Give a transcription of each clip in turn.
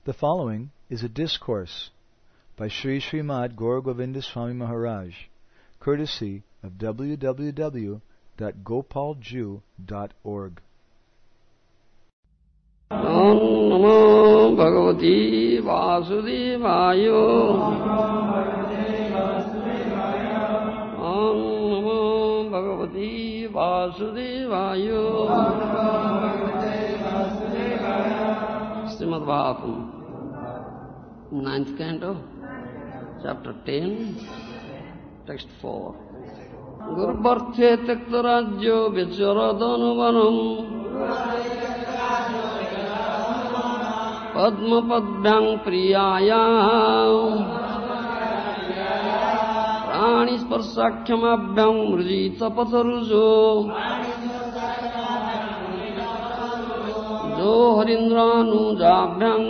The following is a discourse by Sri Srimad Gaur Govinda Swami Maharaj, courtesy of www.gopalju.org. Om Namo Bhagavati Vasudevaya. Om Namo Bhagavati Vasudevaya. Srimad Bhagavatam, 9th canto, chapter 10, text 4. Gurubharthe tektarajyo vicharadanovanam Padmapadbhyang priyayam Prani sparsakhyamabhyang mrujita patharujo Jo harindranujaabhyang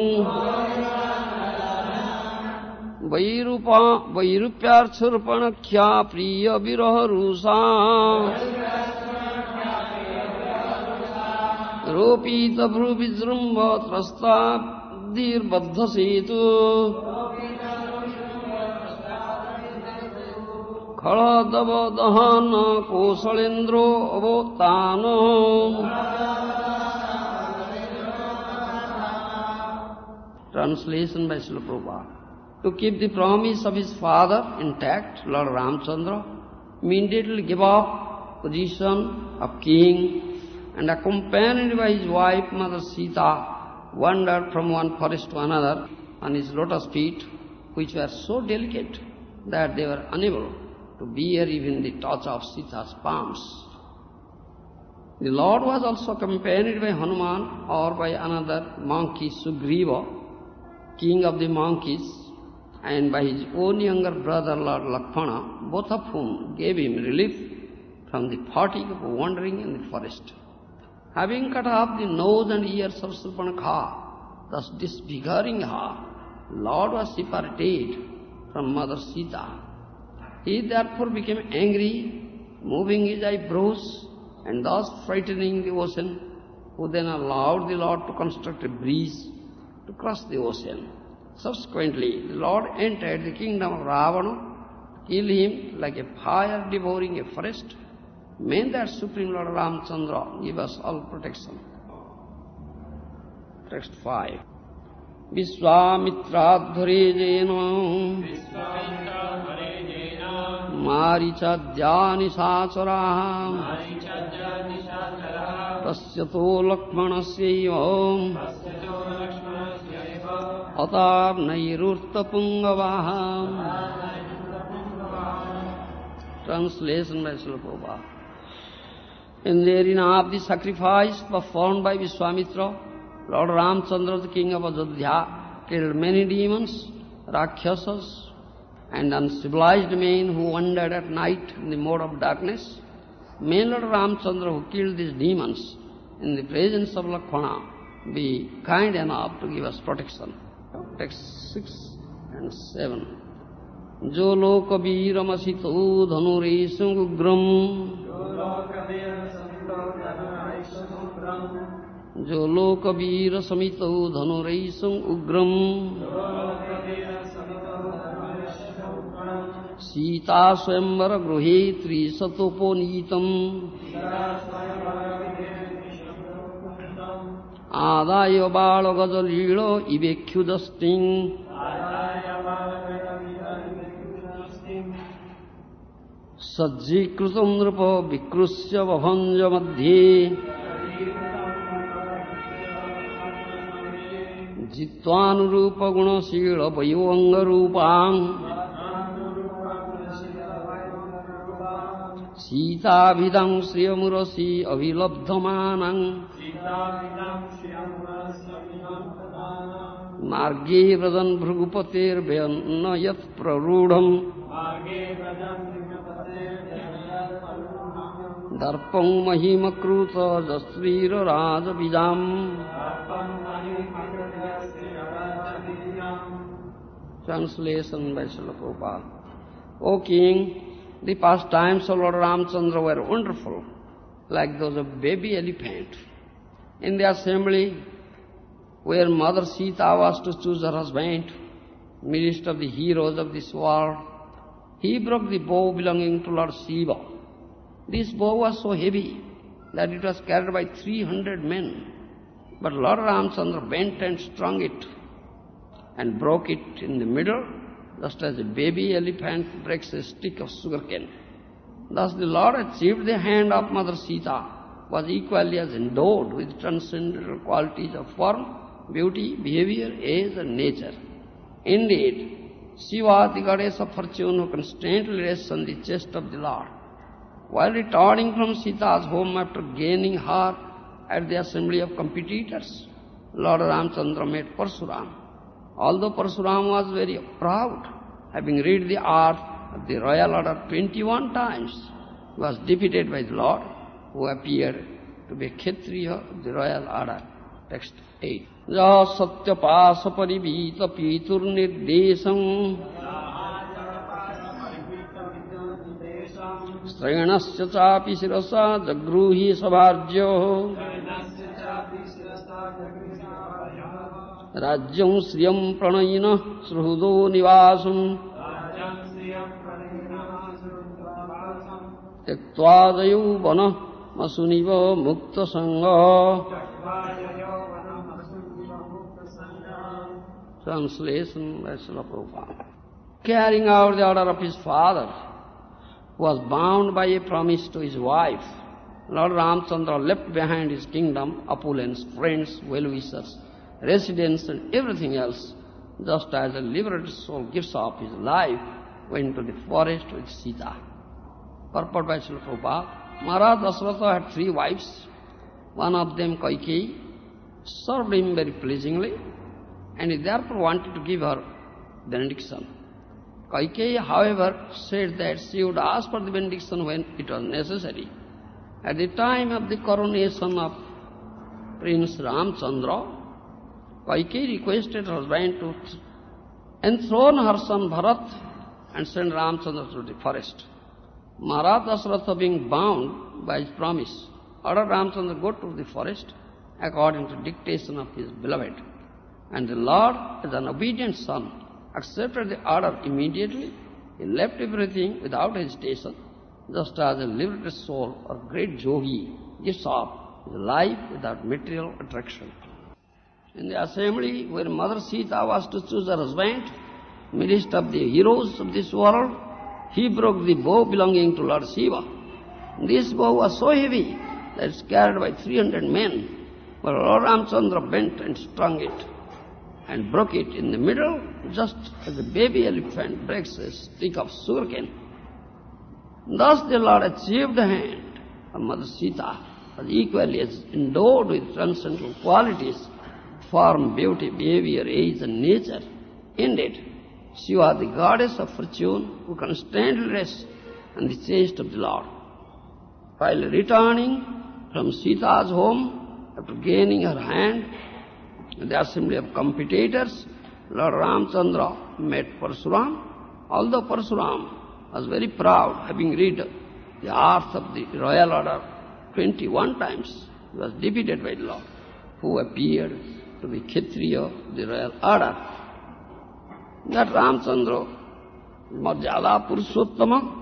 Vairupyarthurpanakhya priya viraharusa Ropita bhruvijrumva trastabdir baddhasetu Khaladavadahana kosalendro avotano. Translation by Srila Prabhupada. To keep the promise of his father intact, Lord Ramchandra immediately gave up position of king and accompanied by his wife Mother Sita wandered from one forest to another on his lotus feet, which were so delicate that they were unable to bear even the touch of Sita's palms. The Lord was also accompanied by Hanuman or by another monkey Sugriva, king of the monkeys, and by his own younger brother Lord Lakshmana, both of whom gave him relief from the fatigue of wandering in the forest. Having cut off the nose and ears of Surpanakha, thus disfiguring her, Lord was separated from Mother Sita. He therefore became angry, moving his eyebrows and thus frightening the ocean, who then allowed the Lord to construct a bridge to cross the ocean. Subsequently, the Lord entered the kingdom of Ravana, killed him like a fire devouring a forest. May that Supreme Lord Ramchandra give us all protection. Text 5. Vishwamitradhvarejena Marichadyani sacharaha Tasyato lakshmanasya Atar nairurta pungavaha. Translation by Srila Prabhupada. In the arena of the sacrifice performed by Vishwamitra, Lord Ramchandra, the king of Ajodhya, killed many demons, Rakshasas, and uncivilized men who wandered at night in the mode of darkness. May Lord Ramchandra, who killed these demons in the presence of Lakshmana, be kind enough to give us protection. Text 6 and 7. Jo loka veeramasito dhanuresam ugram Jo loka veerasamito dhanuresam ugram Sita swayamvara gruhe trisatoponitam Adaya bala gajalila ibekhyudasting Sajjikrutam nrupa vikrusya vabhanja madhye Jitvanurupa gunasila vayuvanga rupang Sita vidam sriyamurasi avilabdhamanang Marge vrajan bhrugupater vyannayat prarudham Darpam mahimakruta jasvira rajabijam Translation by Srila Prabhupada. O King, the pastimes of Lord Ramchandra were wonderful, like those of baby elephant. In the assembly, where Mother Sita was to choose her husband, midst of the heroes of this world, he broke the bow belonging to Lord Shiva. This bow was so heavy that it was carried by 300 men. But Lord Ramchandra bent and strung it and broke it in the middle, just as a baby elephant breaks a stick of sugarcane. Thus the Lord achieved the hand of Mother Sita, was equally as endowed with transcendental qualities of form, beauty, behavior, age and nature. Indeed, Shiva, the goddess of fortune, who constantly rests on the chest of the Lord. While returning from Sita's home after gaining her at the assembly of competitors, Lord Ramchandra met Parsuram. Although Parsuram was very proud, having read the art of the royal order 21 times, he was defeated by the Lord, who appeared to be a Kshatriya of the royal order. Text 8. Ja satya pasa parivita pitur nirdesam Srenasya chapi sirasa jagruhi sabharjo Rajyam sriyam pranayina sruhudo nivasam Tektva vana masuniva mukta sangha. Translation by Srila Prabhupada. Carrying out the order of his father, who was bound by a promise to his wife, Lord Ramchandra left behind his kingdom, opulence, friends, well-wishers, residence and everything else, just as a liberated soul gives up his life, went to the forest with Sita. Purport by Srila Prabhupada. Maharaj Dasratha had 3 wives. One of them, Kaikeyi, served him very pleasingly, and he therefore wanted to give her benediction. Kaikeyi, however, said that she would ask for the benediction when it was necessary. At the time of the coronation of Prince Ramchandra, Kaikeyi requested her husband to enthrone her son Bharat and send Ramchandra to the forest. Maharaj Dasratha, being bound by his promise, ordered Ramchandra go to the forest according to dictation of his beloved. And the Lord, as an obedient son, accepted the order immediately. He left everything without hesitation, just as a liberated soul or great yogi gives up his life without material attraction. In the assembly where Mother Sita was to choose her husband, midst of the heroes of this world, he broke the bow belonging to Lord Shiva. This bow was so heavy that it was carried by 300 men, but Lord Ramchandra bent and strung it and broke it in the middle, just as a baby elephant breaks a stick of sugarcane. Thus the Lord achieved the hand of Mother Sita, was equally as endowed with transcendental qualities, form, beauty, behavior, age and nature. Indeed, she was the goddess of fortune, who constantly rests on the chest of the Lord. While returning from Sita's home, after gaining her hand, in the assembly of competitors, Lord Ramchandra met Parsuram. Although Parsuram was very proud, having read the art of the royal order 21 times, he was defeated by the Lord, who appeared to be Kshatriya of the royal order. That Ramchandra, Marjada Purushottama,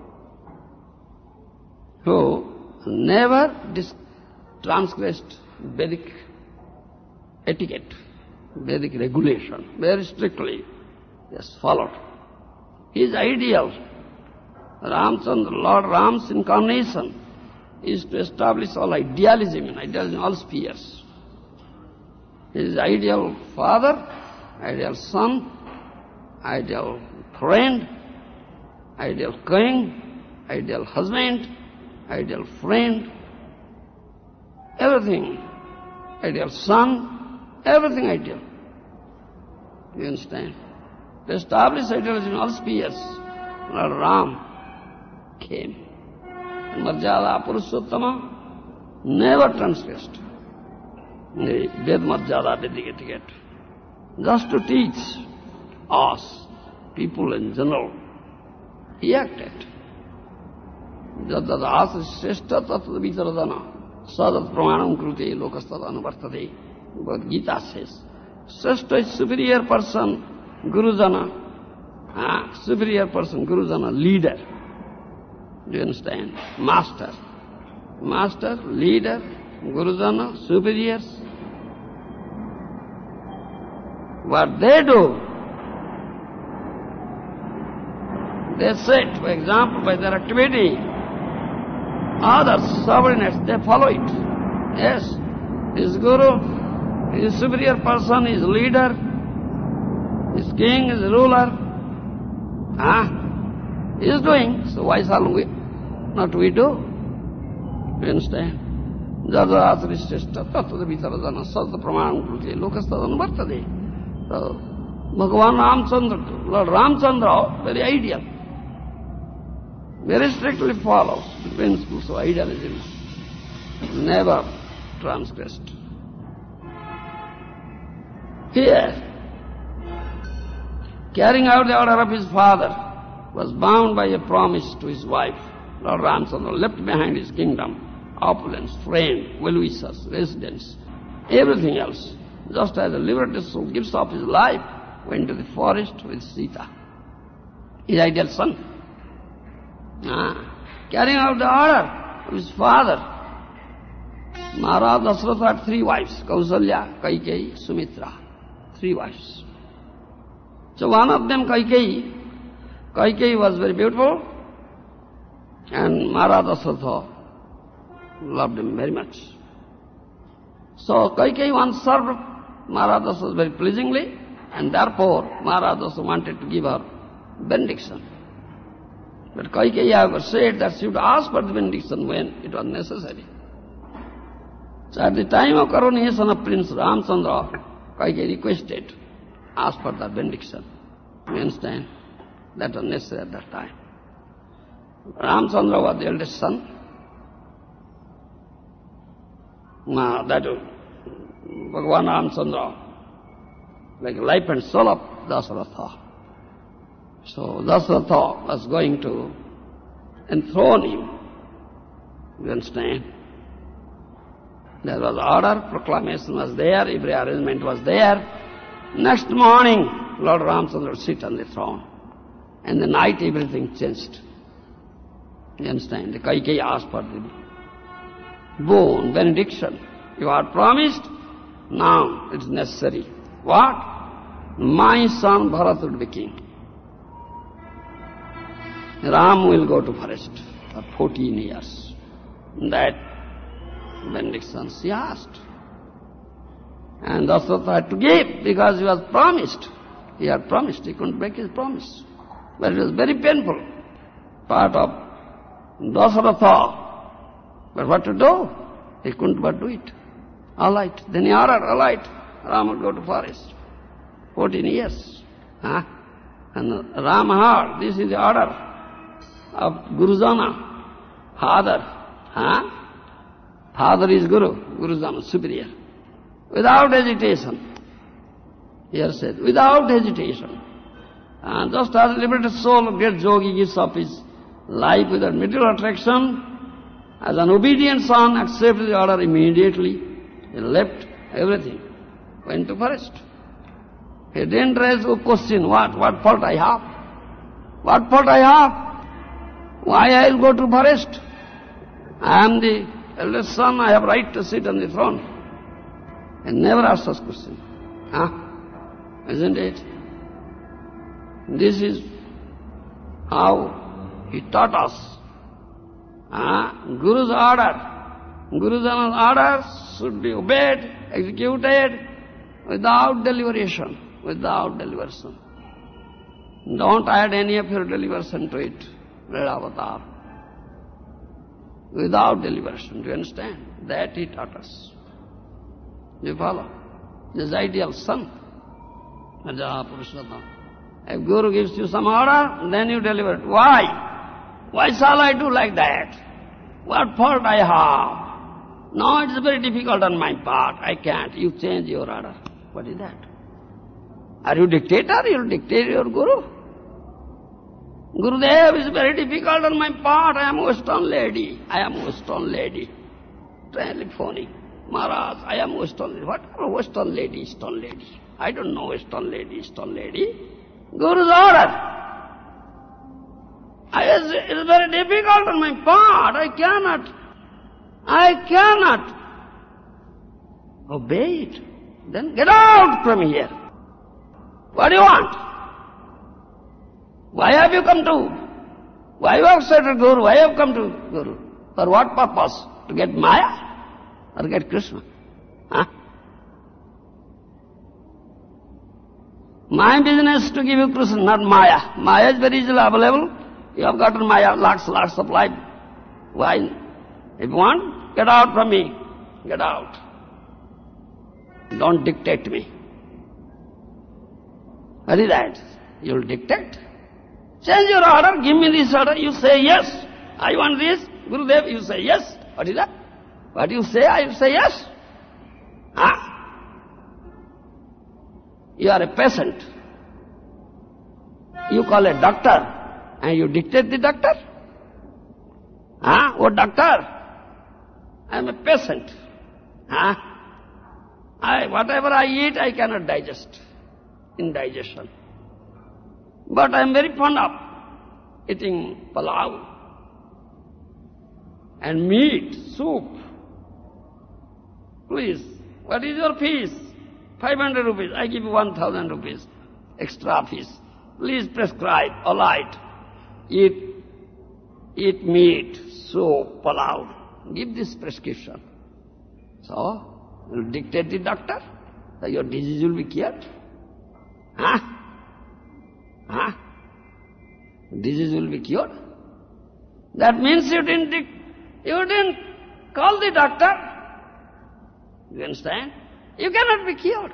who never transgressed Vedic etiquette, Vedic regulation, very strictly, yes, followed. His ideal, Ramchandra, Lord Ram's incarnation, is to establish all idealism in all spheres. His ideal father, ideal son, ideal friend, ideal king, ideal husband, ideal friend, everything, ideal son, everything ideal. You understand? To establish idealism in all spheres, Lord Ram came. And Marjada Purushottama never transgressed the Ved Marjada Vedic etiquette, just to teach us, people in general. He acted. Jadadasa shrestha tattva vicharadana sadat pramanam krute lokastad anuvartate. But Gita says, Srashta is superior person, Gurujana. Superior person, Gurujana, leader. Do you understand? Master. Master, leader, Gurujana, superiors. What they do, they set, for example, by their activity, others, subordinates, they follow it. Yes, his guru, his superior person, his leader, his king, his ruler, he is doing, so why shall we not we do? You understand? Jada asrishta tattva vitarajana sadha pramanam krute lokastadana vartade. So, Bhagavan Ramchandra, Lord Ramchandra, very ideal, very strictly follows the principles of idealism, never transgressed. Here, carrying out the order of his father, was bound by a promise to his wife. Lord Ramchandra left behind his kingdom, opulence, friend, well-wishers, residence, everything else. Just as a liberated soul gives up his life, went to the forest with Sita, his ideal son. Carrying out the order of his father, Maharaj Dasratha had 3 wives, Kausalya, Kaikeyi, Sumitra, 3 wives. So one of them, Kaikeyi was very beautiful, and Maharaj Dasratha loved him very much. So Kaikeyi once served Maharaj Dasratha very pleasingly, and therefore Maharaj Dasratha wanted to give her benediction. But Kaikeyi, however, said that she would ask for the benediction when it was necessary. So at the time of coronation of Prince Ramchandra, Kaikeyi requested, asked for the benediction. You understand? That was necessary at that time. Ramchandra was the eldest son. That Bhagavan Ramchandra, like life and soul of Dasratha. So Dasratha was going to enthrone him. You understand? There was order, proclamation was there, every arrangement was there. Next morning, Lord Ramchandra would sit on the throne. And the night everything changed. You understand? The Kaikeyi asked for the boon, benediction. You are promised, now it is necessary. What? My son Bharat would be king. Ram will go to forest for 14 years. That benediction she asked. And Dasratha had to give because he was promised. He had promised, he couldn't break his promise. But it was very painful, part of Dasratha. But what to do? He couldn't but do it. All right. Then he ordered, all right, Ram would go to forest. 14 years. And Ram heard, this is the order of Gurujana, father. Father is Guru, Gurujana, superior. Without hesitation. Here said, without hesitation. And just as a liberated soul, a great yogi gives up his life without material attraction, as an obedient son accepted the order immediately. He left everything, went to forest. He didn't raise a question, what fault I have? What fault I have? Why I will go to forest? I am the eldest son, I have right to sit on the throne. He never asked such question. Isn't it? This is how he taught us. Guru's order, Gurujana's order should be obeyed, executed without deliberation, without deliberation. Don't add any of your deliberation to it, Red Avatar. Without deliberation, do you understand? That he taught us. Do you follow? This is ideal son. If Guru gives you some order, then you deliver it. Why? Why shall I do like that? What fault I have? No, it is very difficult on my part. I can't. You change your order. What is that? Are you dictator? You will dictate your Guru. Gurudev is very difficult on my part. I am Western lady. I am Western lady. Telephonic. Maharaj, I am Western lady. What are Western lady, Eastern lady? I don't know Western lady, Eastern lady. Guru's order. It is very difficult on my part. I cannot obey it. Then get out from here. What do you want? Why have you come to? Why you have said to Guru? Why have you come to Guru? For what purpose? To get Maya? Or get Krishna? Huh? My business is to give you Krishna, not Maya. Maya is very easily available. You have gotten Maya, lots of life. Why? If you want, get out from me. Get out. Don't dictate me. What is that? You'll dictate? Change your order, give me this order, you say yes. I want this, Gurudev, you say yes. What is that? What you say, I say yes. Huh? You are a patient. You call a doctor and you dictate the doctor. Huh? Oh doctor, I am a patient. Huh? Whatever I eat, I cannot digest. Indigestion. But I am very fond of eating palau and meat, soup. Please, what is your fees? 500 rupees. I give you 1,000 rupees. Extra fees. Please prescribe, all right. Eat meat, soup, palau. Give this prescription. So, you dictate the doctor, so your disease will be cured. Huh? Huh? Disease will be cured. That means you didn't call the doctor. You understand? You cannot be cured.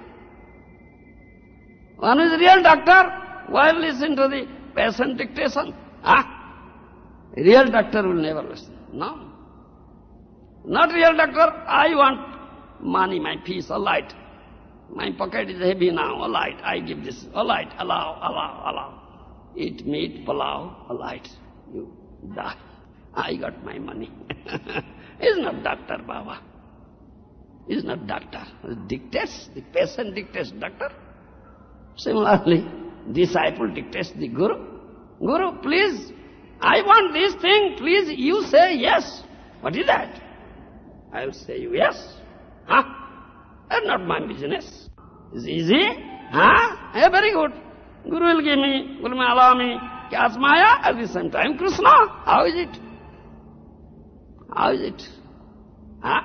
One is real doctor, why listen to the patient dictation? Huh? Real doctor will never listen. No. Not real doctor, I want money, my fees, all right. My pocket is heavy now, all right, I give this, all right, allow. Eat meat, palau, all right, you die. I got my money. He's not doctor, Baba. He's not doctor. He dictates, the patient dictates doctor. Similarly, disciple dictates the Guru. Guru, please, I want this thing, please, you say yes. What is that? I will say yes. Huh? That's not my business. It's easy. Huh? Yeah, very good. Guru will give me, Guru will allow me. Catch Maya at the same time Krishna. How is it? How is it? Huh?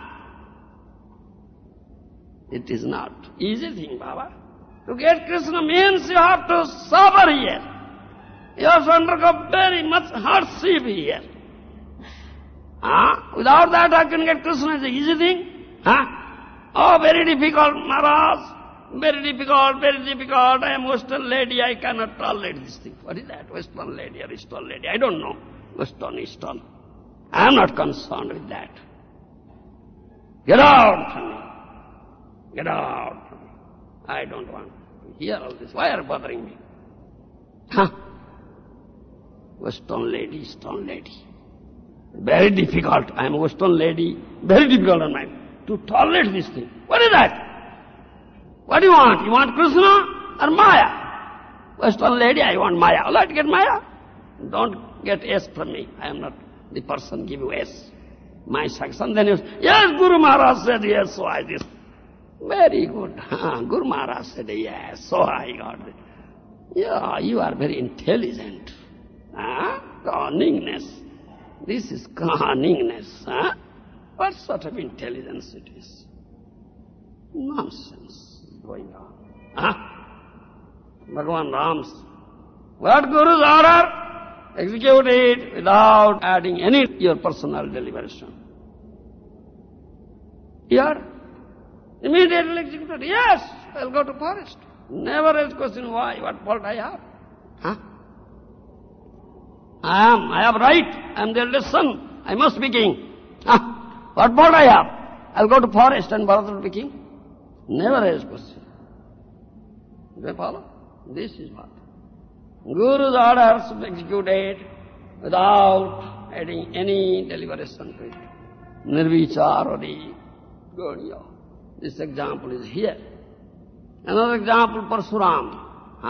It is not easy thing, Baba. To get Krishna means you have to suffer here. You have to undergo very much hardship here. Huh? Without that I can get Krishna. It's an easy thing. Huh? Oh, very difficult, Maharaj. Very difficult. I am Western lady, I cannot tolerate this thing. What is that? Western lady or Eastern lady? I don't know. Western, Eastern. I am not concerned with that. Get out from me. Get out from me. I don't want to hear all this. Why are you bothering me? Huh? Western lady, Eastern lady. Very difficult. I am a Western lady. Very difficult on mine. To tolerate this thing. What is that? What do you want? You want Krishna or Maya? Western lady, I want Maya. All right, get Maya. Don't get S from me. I am not the person give you S. My section. Then you say, yes, Guru Maharaj said yes, so I did. Very good. Guru Maharaj said yes, so I got it. Yeah, you are very intelligent. Cunningness. This is cunningness. What sort of intelligence it is? Nonsense going on. Bhagavan Ram's. What Guru's order? Execute it without adding any your personal deliberation. Here, immediately executed. Yes, I'll go to forest. Never ask question why, what fault I have. I have right, I am the eldest son, I must be king. What fault I have? I'll go to forest and Bharata will be king. Never ask question. Do you follow? This is what. Guru's orders executed without adding any deliberation to it. Nirvicharari. Gauriya. This example is here. Another example, Parsuram.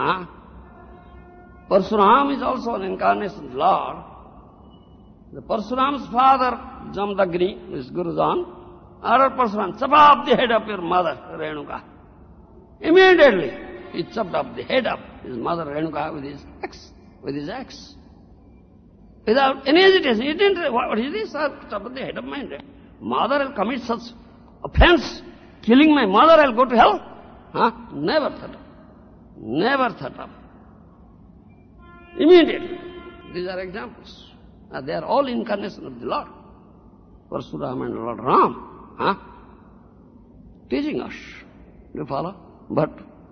Parsuram is also an incarnation of Lord. The Parsuram's father, Jamdagni, who is Gurujan, ordered Parsuram, chop off the head of your mother, Renuka. Immediately, he chopped off the head of his mother, Renuka, with his axe. Without any hesitation. He didn't, what is this? I'll chop off the head of my mother. I'll commit such offense. Killing my mother, I'll go to hell. Never thought of. Never thought of. Immediately. These are examples. They are all incarnation of the Lord. Parsuram and Lord Ram. Teaching us. Do you follow? But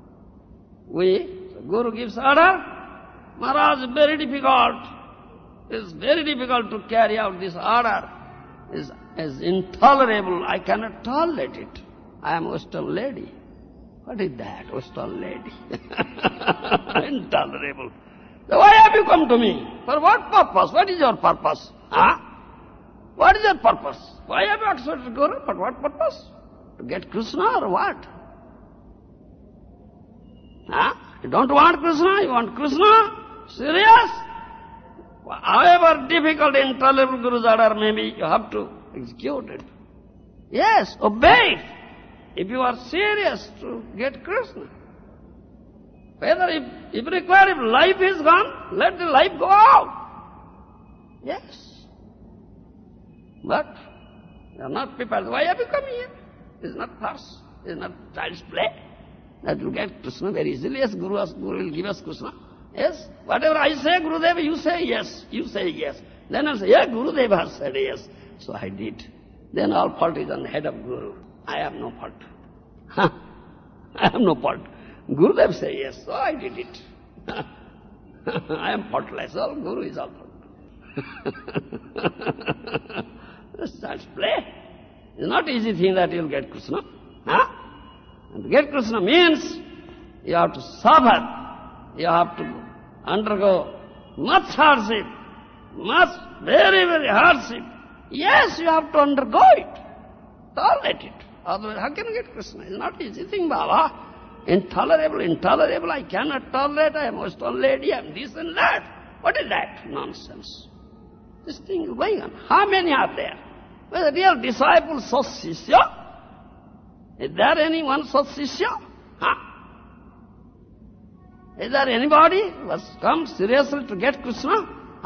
the Guru gives order. Maharaj, very difficult. It's very difficult to carry out this order. It's intolerable. I cannot tolerate it. I am Western lady. What is that, Western lady? Intolerable. So why have you come to me? For what purpose? What is your purpose? What is your purpose? Why have you accepted Guru? For what purpose? To get Krishna or what? You don't want Krishna? You want Krishna? Serious? However difficult, intolerable Guru's order may be, you have to execute it. Yes, obey it. If you are serious to get Krishna. Whether if required, if life is gone, let the life go out. Yes. But you are not prepared. Why have you come here? It is not farce. It is not child's play. That will get Krishna very easily. Yes, Guru will give us Krishna. Yes. Whatever I say, Gurudeva, you say yes. You say yes. Then I'll say, yeah, Gurudeva has said yes. So I did. Then all fault is on the head of Guru. I have no fault. I have no fault. Gurudev say yes, so I did it. I am faultless. All Guru is all fault. That's play. It's not easy thing that you'll get Krishna. And to get Krishna means you have to suffer. You have to undergo much hardship. Very, very hardship. Yes, you have to undergo it. Tolerate it. Otherwise, how can you get Krishna? It's not easy thing, Baba. Intolerable, I cannot tolerate, I am a Western lady, I am this and that. What is that? Nonsense. This thing is going on. How many are there? Well, the real disciples, such Sishya? Is there anyone such Sishya? Is there anybody who has come seriously to get Krishna?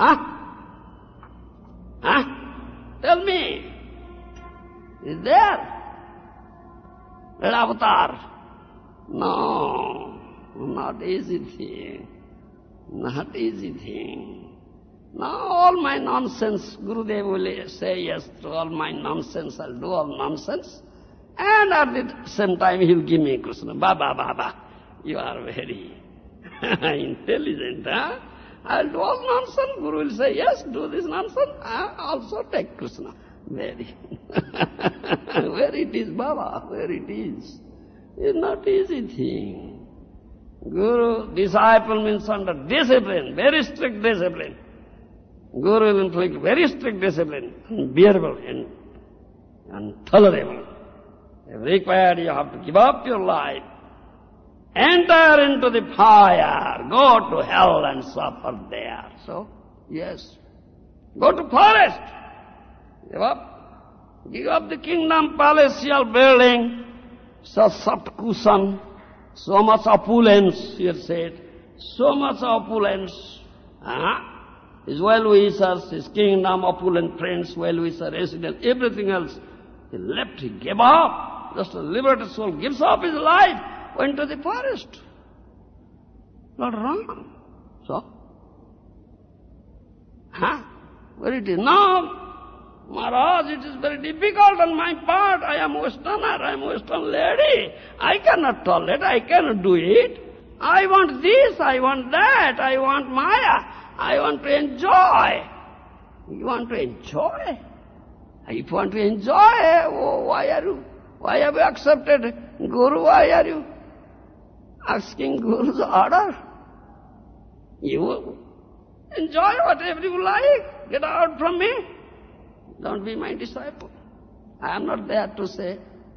Tell me. Is there? Red Avatar. No, not easy thing. Not easy thing. Now all my nonsense, Gurudev will say yes to all my nonsense, I'll do all nonsense. And at the same time he'll give me Krishna. Baba, you are very intelligent, I'll do all nonsense. Guru will say, yes, do this nonsense. Also take Krishna. Very. Where it is, Baba, where it is. It's not easy thing. Guru, disciple means under discipline, very strict discipline. Guru will inflict very strict discipline, unbearable and tolerable. If required, you have to give up your life, enter into the fire, go to hell and suffer there. So, yes, go to forest, give up the kingdom, palatial building, so soft cushion, so much opulence, he said, so much opulence. His well-wishers, his kingdom, opulent friends, well-wisher, resident, everything else. He left, he gave up. Just a liberated soul gives up his life, went to the forest. Not wrong. So? Where it is now? Maharaj, it is very difficult on my part. I am Westerner, I am Western lady. I cannot tolerate, I cannot do it. I want this, I want that, I want Maya. I want to enjoy. You want to enjoy? If you want to enjoy, why have you accepted Guru? Why are you asking Guru's order? You enjoy whatever you like. Get out from me. Don't be my disciple. I am not there to say,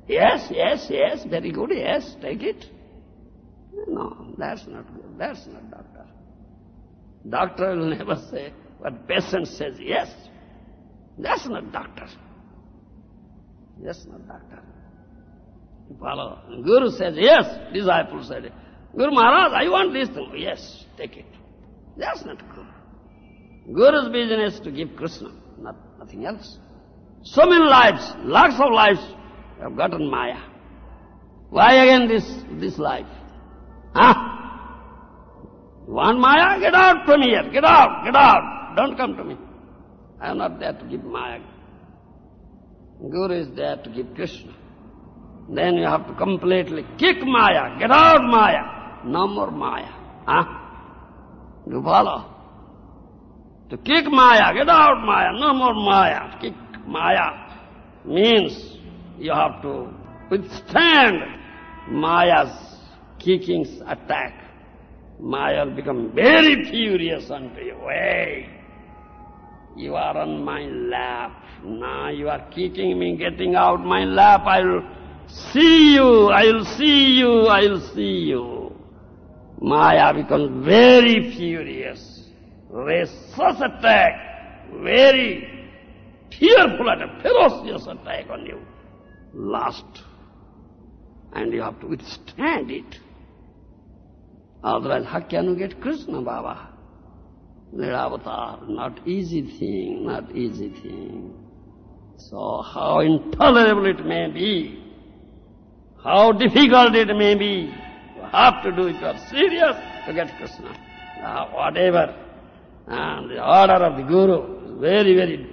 Yes, yes, yes, very good, yes, take it. No, that's not good. That's not doctor. Doctor will never say what patient says, yes. That's not doctor. That's not doctor. You follow. Guru says, yes. Disciple said, Guru Maharaj, I want this thing. Yes, take it. That's not Guru. Guru's business is to give Krishna, nothing else. So many lives, lakhs of lives have gotten Maya. Why again this life? Huh? You want Maya? Get out from here. Get out, get out. Don't come to me. I am not there to give Maya. Guru is there to give Krishna. Then you have to completely kick Maya. Get out Maya. No more Maya. Huh? You follow? To kick Maya, get out Maya, no more Maya. Kick Maya means you have to withstand Maya's kicking's attack. Maya will become very furious unto you. Hey, you are on my lap. Now you are kicking me, getting out my lap. I will see you, I will see you, I will see you. Maya becomes very furious. Raise such attack, very fearful attack, ferocious attack on you. Last. And you have to withstand it. Otherwise, how can you get Krishna, Baba? Niravatar, not easy thing, not easy thing. So how intolerable it may be, how difficult it may be, you have to do it. You are serious to get Krishna. Whatever. And the order of the Guru is very, very,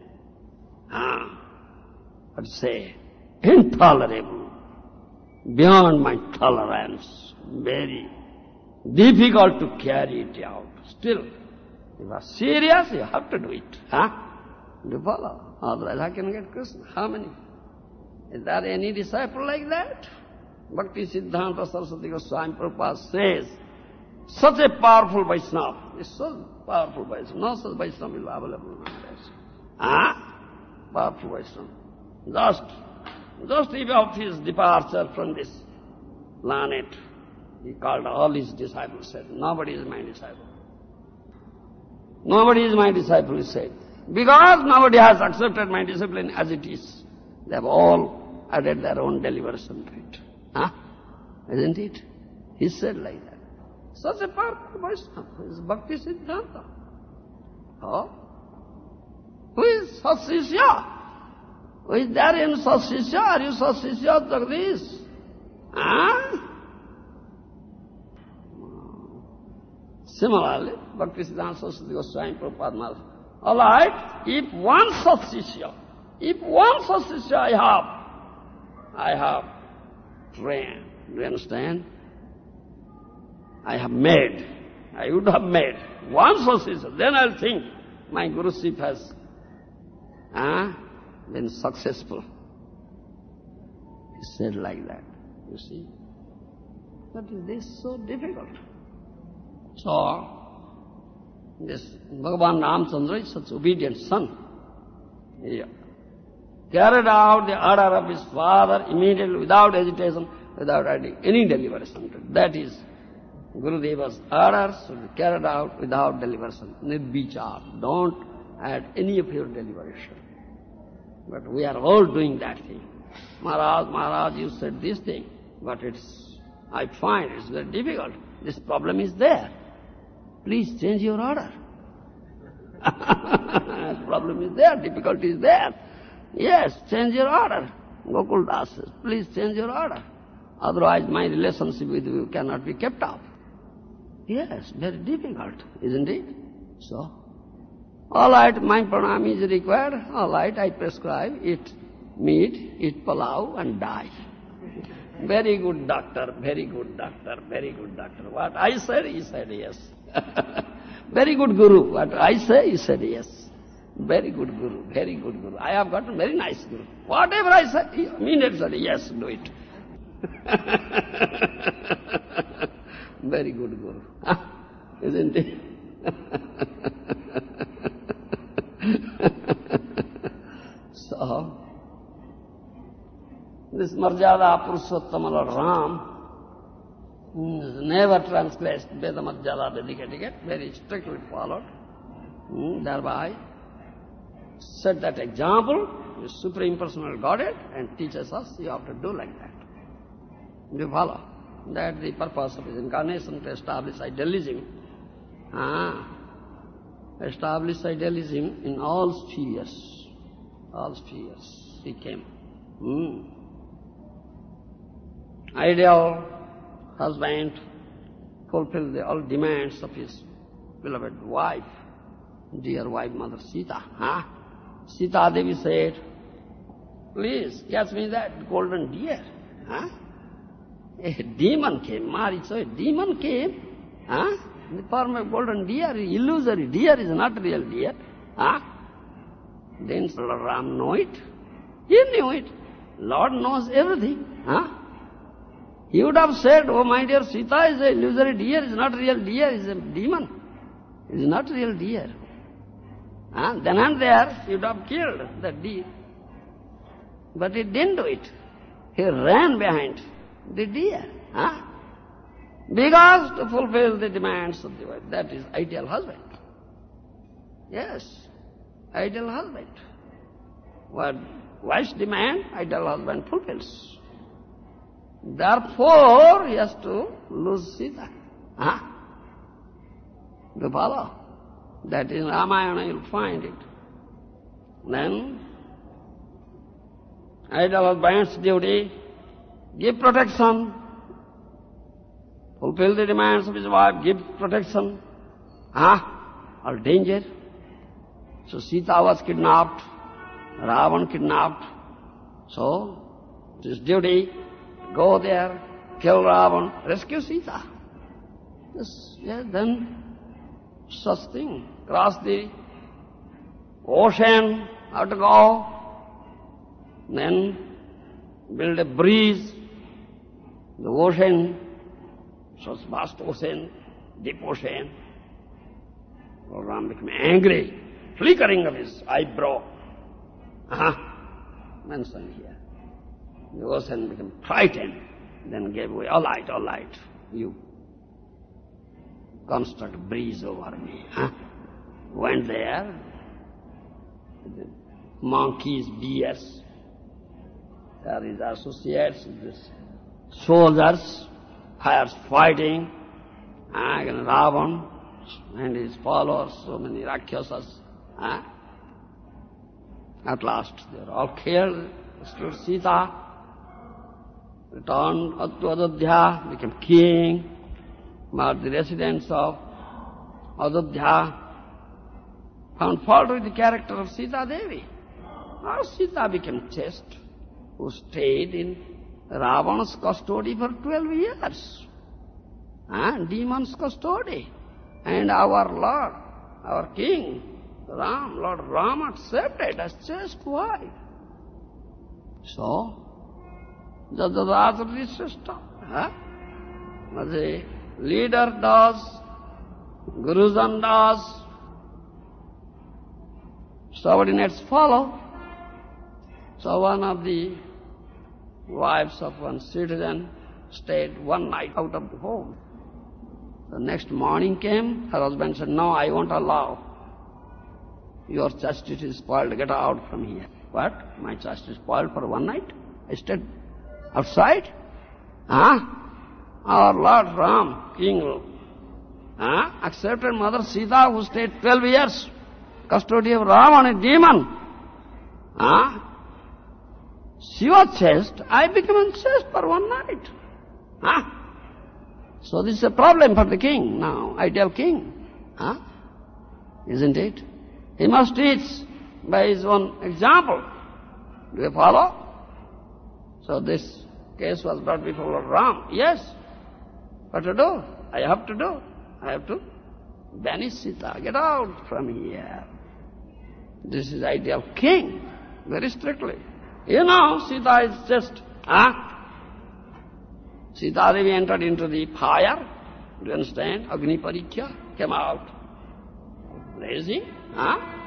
what to say, intolerable, beyond my tolerance, very difficult to carry it out. Still, if you are serious, you have to do it. You follow. Otherwise, how can you get Krishna? How many? Is there any disciple like that? Bhakti Siddhanta Saraswati Goswami Prabhupada says, such a powerful Vaishnava, is so powerful Vaishnava, no such Vaishnava is available nowadays. Powerful Vaishnava. Just even of his departure from this planet, he called all his disciples, said, nobody is my disciple. Nobody is my disciple, he said. Because nobody has accepted my discipline as it is. They have all added their own deliberation to it. Isn't it? He said like that. Such a powerful Vaishnava is Bhakti Siddhanta. Who is Satsishya? Who is there in Satsishya? Are you Satsishya Jagdish? Similarly, Bhakti Siddhanta Saraswati Goswami Prabhupada Maharaj. All right, if one Satsishya I have trained, do you understand? I would have made one Satsishya, then I'll think my Guruship has been successful. He said like that, you see. But this is so difficult. So, this Bhagavan Ramchandra is such obedient son. He carried out the order of his father immediately, without hesitation, without adding any deliberation. That is, Gurudeva's orders should be carried out without deliberation. Nirvichar. Don't add any of your deliberation. But we are all doing that thing. Maharaj, you said this thing, but I find it's very difficult. This problem is there. Please change your order. Problem is there, difficulty is there. Yes, change your order. Gokul Das says, please change your order. Otherwise my relationship with you cannot be kept up. Yes, very difficult, isn't it? So, all right, my pranam is required. All right, I prescribe, eat meat, eat palau and die. Very good doctor, very good doctor, very good doctor. What I said, he said yes. Very good Guru. What I say, he said yes. Very good Guru, very good Guru. I have got a very nice Guru. Whatever I said, he immediately said, yes, do it. Very good Guru. Isn't it? So, This Marjada Purushottama Lord Ram never transgressed Veda Marjada Vedic etiquette, very strictly followed. Thereby set that example, the Supreme Personal Godhead, and teaches us you have to do like that. You follow? That's the purpose of his incarnation, to establish idealism. Establish idealism in all spheres. All spheres he came. Ideal husband fulfilled all demands of his beloved wife, dear wife, Mother Sita. Sita Devi said, please catch me that golden deer. A demon came, Maricha, a demon came. In the form of golden deer, illusory deer is not real deer. Then Lord Ram knew it. He knew it. Lord knows everything. He would have said, oh my dear Sita is a illusory deer, is not real deer, is a demon. It is not real deer. Then and there, he would have killed the deer. But he didn't do it. He ran behind the deer. Because to fulfill the demands of the wife. That is ideal husband. Yes, ideal husband. What wife's demand, ideal husband fulfills. Therefore, he has to lose Sita. Do you follow? That in Ramayana you'll find it. Then, ideal husband's duty, give protection, fulfill the demands of his wife, give protection, or danger. So Sita was kidnapped, Ravan kidnapped. So, it is duty, go there, kill Ravan, rescue Sita. Then such thing, cross the ocean, have to go, then build a bridge, the ocean, such vast ocean, deep ocean. Lord Ram became angry, flickering of his eyebrow. Mentioned here. The ocean became frightened, then gave way. All right, you construct a bridge over me. Went there, the monkeys, bears, there is associates with this soldiers, fires fighting, and Ravan and his followers, so many Rakshasas. At last they were all killed, rescued Sita, returned to Ajodhya, became king, but the residents of Ajodhya found fault with the character of Sita Devi. Now Sita became chaste, who stayed in Ravana's custody for 12 years. Demon's custody. And our Lord, our King, Lord Ram accepted as chaste wife. So, the system. The leader does, Gurujan does, subordinates follow. So one of the wives of one citizen stayed one night out of the home. The next morning came, her husband said, no, I won't allow. Your chastity is spoiled, get out from here. What? My chastity is spoiled for one night? I stayed outside? Our Lord Ram, King, accepted Mother Sita, who stayed 12 years, custody of Ravana, a demon. She was chaste, I became unchaste for one night. So this is a problem for the king now, ideal king. Isn't it? He must teach by his own example. Do you follow? So this case was brought before Lord Ram. Yes. What to do? I have to do. I have to banish Sita. Get out from here. This is ideal king, very strictly. You know, Sita is just, Sita Devi entered into the fire, do you understand? Agni Parikya came out, blazing,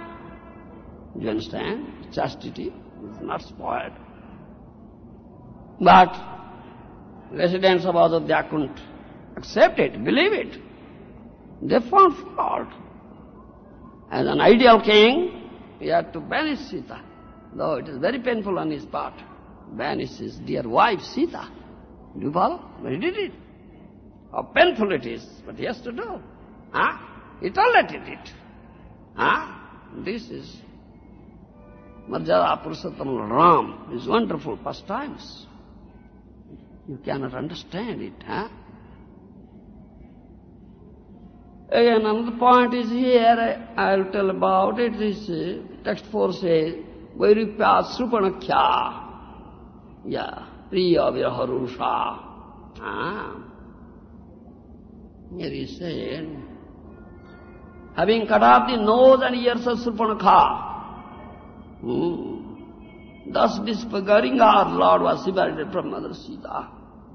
do you understand? Chastity is not spoiled. But residents of Ajodhya couldn't accept it, believe it. They found fault. As an ideal king, he had to banish Sita, though it is very painful on his part. Banish his dear wife, Sita. Do you follow? But he did it. How painful it is, but he has to do. He tolerated it. This is Marjada Purushottam Ram, his wonderful pastimes. You cannot understand it, Again, another point is here, I'll tell about it. This text 4 says, Vairupya Srupanakya, Priya Viraharusha. Here he said, having cut off the nose and ears of Surpanakha, thus disfiguring her, Lord was separated from Mother Sita.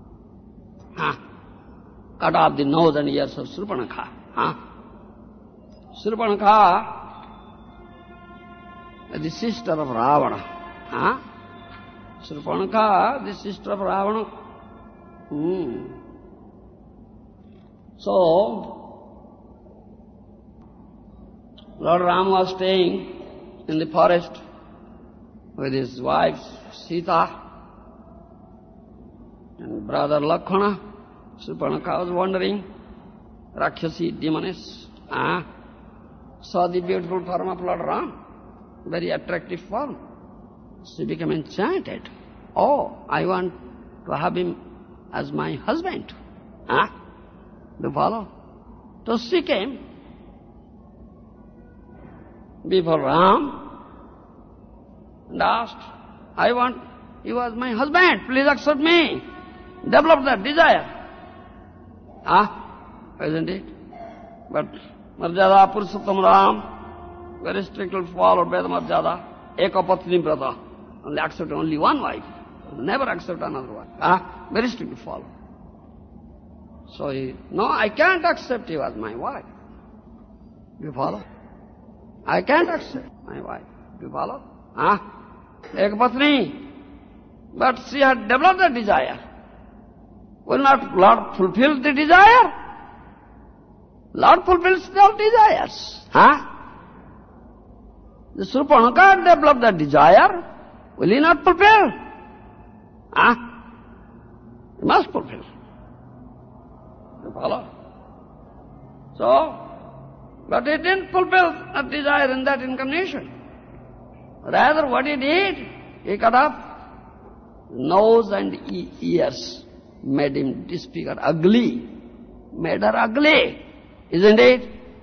Cut off the nose and ears of Surpanakha. Surpanakha, the sister of Ravana. Surpanakha, the sister of Ravana. So, Lord Ram was staying in the forest with his wife Sita and brother Lakshmana. Surpanakha was wandering. Rakshasi, demoness, saw the beautiful form of Lord Ram, very attractive form. She became enchanted. Oh, I want to have him as my husband. Do you follow? So she came before Ram and asked, I want you as my husband, please accept me. Develop that desire. Isn't it? But Marjada Purushottam Ram, very strictly followed by the Marjada, Eka Patni Brata, only accept only one wife, never accept another wife. Very strictly followed. So no, I can't accept you as my wife. Do you follow? I can't accept my wife. Do you follow? Eka Patni. But she had developed the desire. Will not Lord fulfill the desire? Lord fulfills all desires. The Surpanakha developed the desire. Will he not fulfill? He must fulfill. You follow? So, but he didn't fulfill a desire in that incarnation. Rather, what he did, he cut off nose and ears, made him disfigured, ugly, made her ugly. Isn't it?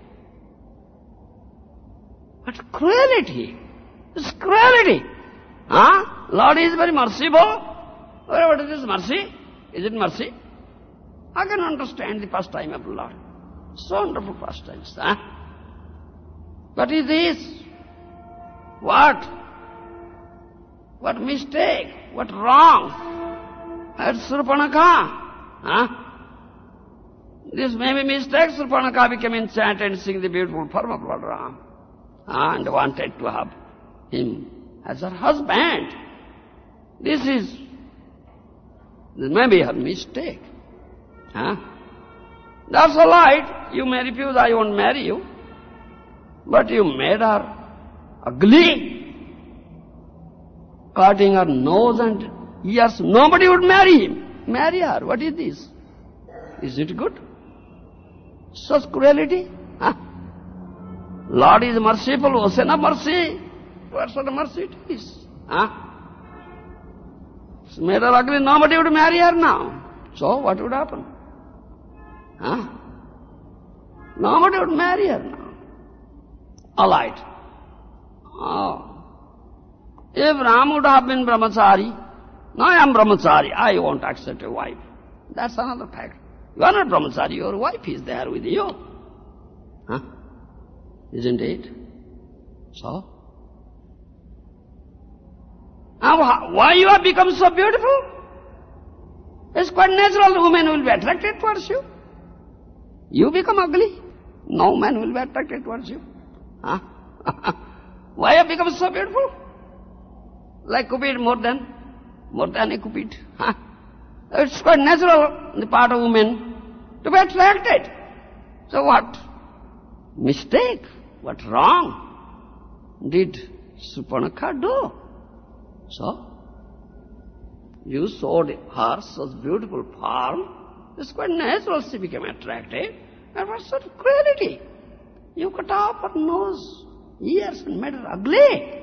But cruelty. It's cruelty. Lord is very merciful. What is this mercy? Is it mercy? I can understand the pastime of the Lord. So wonderful pastimes. But is this? What? What mistake? What wrong? At Surpanakha. This may be mistake. Surpanakha became enchanted and seeing the beautiful form of Lord Ram and wanted to have him as her husband. This may be her mistake. That's all right. You may refuse, I won't marry you. But you made her ugly, cutting her nose and ears. Nobody would marry him. Marry her. What is this? Is it good? Such cruelty? Lord is merciful, ocean of mercy. What sort of mercy it is? It's made her ugly, nobody would marry her now. So what would happen? Nobody would marry her now. All right. If Ram would have been brahmachari, now I am brahmachari, I won't accept a wife. That's another fact. You are not brahmachari, your wife is there with you. Isn't it? So? Now, why you have become so beautiful? It's quite natural the woman will be attracted towards you. You become ugly, no man will be attracted towards you. Why you have become so beautiful? Like Cupid more than more than a cupid. Huh? It's quite natural on the part of women to be attracted. So what mistake, what wrong did Surpanakha do? So, you showed her such beautiful form, it's quite natural she became attracted. And what sort of cruelty? You cut off her nose, ears and made her ugly.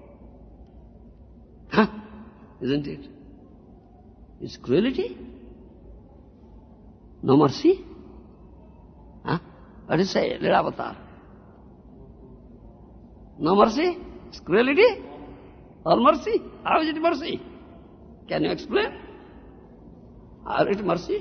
Huh? Isn't it? It's cruelty? No mercy? Huh? What do you say, Lila Avatar? No mercy? It's cruelty? Or mercy? How is it mercy? Can you explain? How is it mercy?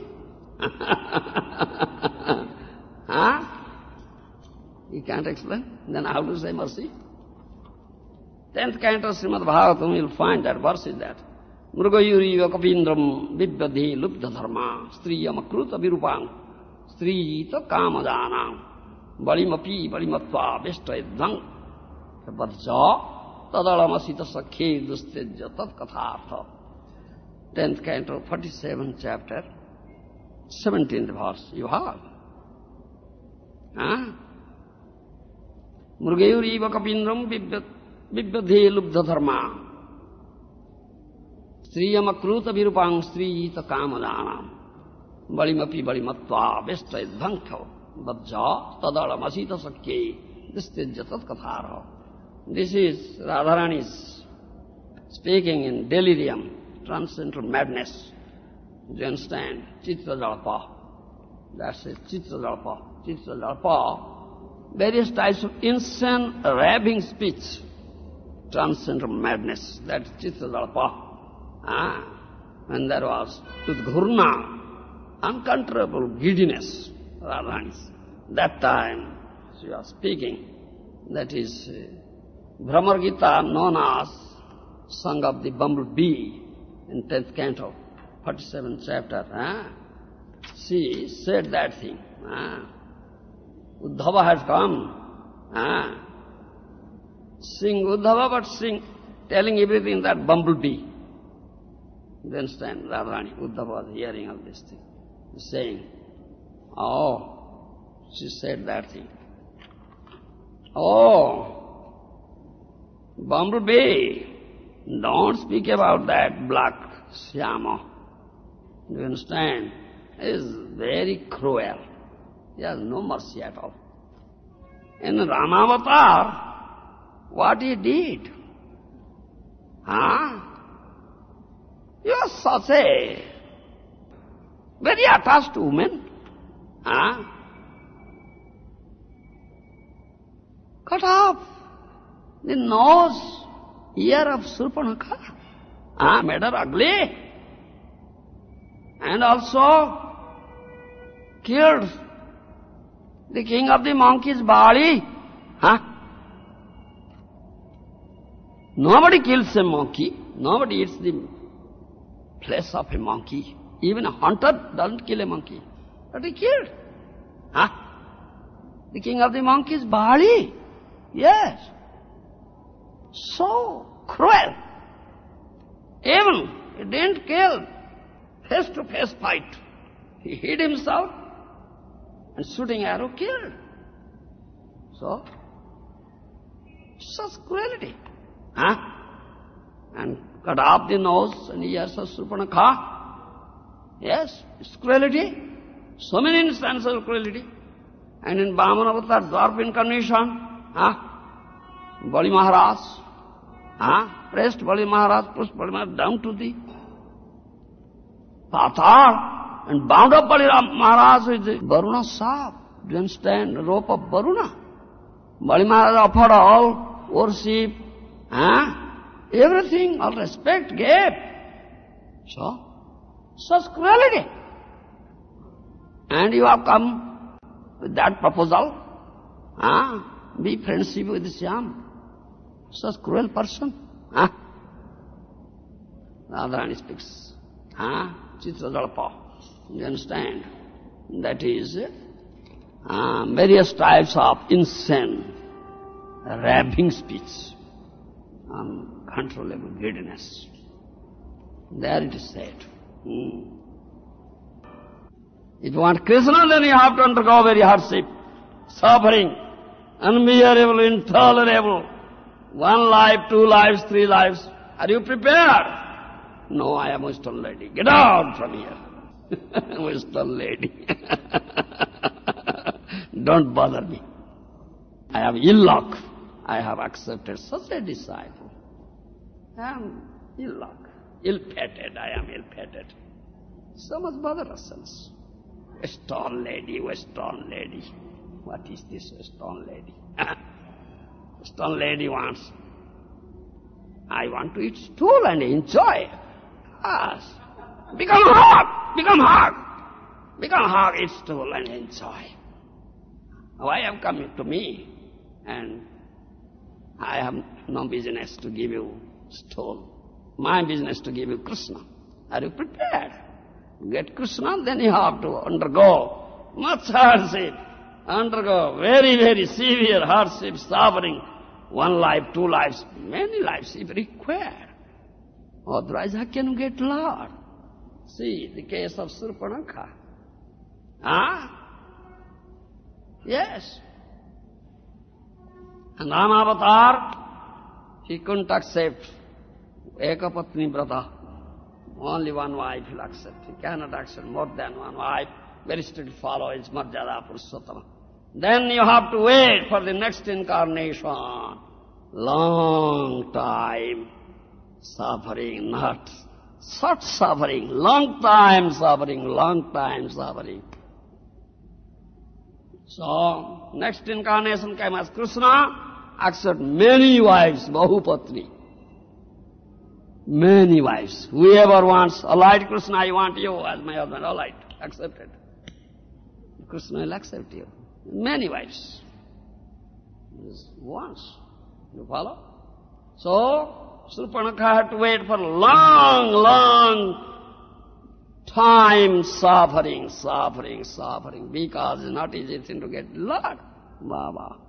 Huh? You can't explain? Then how to say mercy? 10th canto Srimad Bhagavatam, you'll find that verse is that. Mrugayuriva kapindram vibhyadhi lubdha dharma striyam akruta virupam striyita kamajanam balimapi balimatva veshtaidhang vadja tadalamasita sakhe dustejya tat kathartha. 10th canto, 47th chapter, 17th verse, you have. Mrugayuriva kapindram vibhyadhi lubdha dharma striyam akruta virupam striyita kamajanam balimapi balimatva veshtaidhankha vadja tadalamasita sakhe dustejya tat kathartha. This is Radharani's speaking in delirium, transcendental madness. Do you understand? Chitra Jalpa. That's it, Chitra Jalpa. Chitra Jalpa, various types of insane, raving speech. Transcendental madness, that's Chitra Jalpa. When there was Udghurna, uncontrollable giddiness, Radharani's. That time she was speaking. That is Brahmar Gita, known as Song of the Bumblebee, in 10th canto, 47th chapter. She said that thing. Uddhava has come. Sing Uddhava, but sing, telling everything that bumblebee. You understand? Radharani, Uddhava was hearing of this thing, saying, oh, she said that thing. Oh, bumblebee, don't speak about that black Syama. Do you understand? He is very cruel. He has no mercy at all. In Ramavatar, what he did? He was such a very attached woman. Cut off the nose, ear of Surpanakha. Made her ugly. And also killed the king of the monkeys, Bali. Nobody kills a monkey. Nobody eats the flesh of a monkey. Even a hunter doesn't kill a monkey. But he killed. The king of the monkeys, Bali. Yes. So cruel. Even he didn't kill. Face-to-face fight. He hid himself and shooting arrow killed. So, such cruelty. And cut off the nose and ears of Surpanakha. Yes, it's cruelty. So many instances of cruelty. And in Vamana Avatar, dwarf incarnation, Bali Maharaj, pressed Bali Maharaj, pushed Bali Maharaj down to the Pathar and bound up Bali Maharaj with the Varuna Sap. Do you understand? The rope of Varuna. Bali Maharaj offered all worship, everything, all respect gave. So, such cruelty. And you have come with that proposal, be friendship with Syam. Such cruel person. Radharani speaks. Chitra Jalpa. You understand? That is various types of insane, raving speech, uncontrollable giddiness. There it is said. If you want Krishna, then you have to undergo very hardship, suffering, unbearable, intolerable. 1 life, 2 lives, 3 lives. Are you prepared? No, I am Western lady. Get out from here. Western lady. Don't bother me. I have ill luck. I have accepted such a disciple. I am ill luck. Ill-fated, I am ill-fated. So much bother ourselves. Western lady, Western lady. What is this Western lady? Western lady wants. I want to eat stool and enjoy. Yes. Become hog, become hog. Become hog, eat stool and enjoy. Why have come to me? And I have no business to give you stool. My business to give you Krishna. Are you prepared? Get Krishna, then you have to undergo much hardship. Undergo very, very severe hardship, suffering. 1 life, 2 lives, many lives if required. Otherwise, how can you get Lord? See the case of Surpanakha. Yes. And Ramavatar, he couldn't accept Ekapatni Brata. Only 1 wife he'll accept. He cannot accept more than 1 wife. Very strict follow his Marjada Purushottama. Then you have to wait for the next incarnation. Long time suffering, not short suffering. Long time suffering, long time suffering. So, next incarnation came as Krishna, accept many wives, Bahupatni. Many wives. Whoever wants, all right, Krishna, I want you as my husband, all right, accepted. Krishna will accept you. Many wives. Just once. You follow? So, Surpanakha had to wait for long, long time suffering, because it's not easy thing to get Lord, Baba.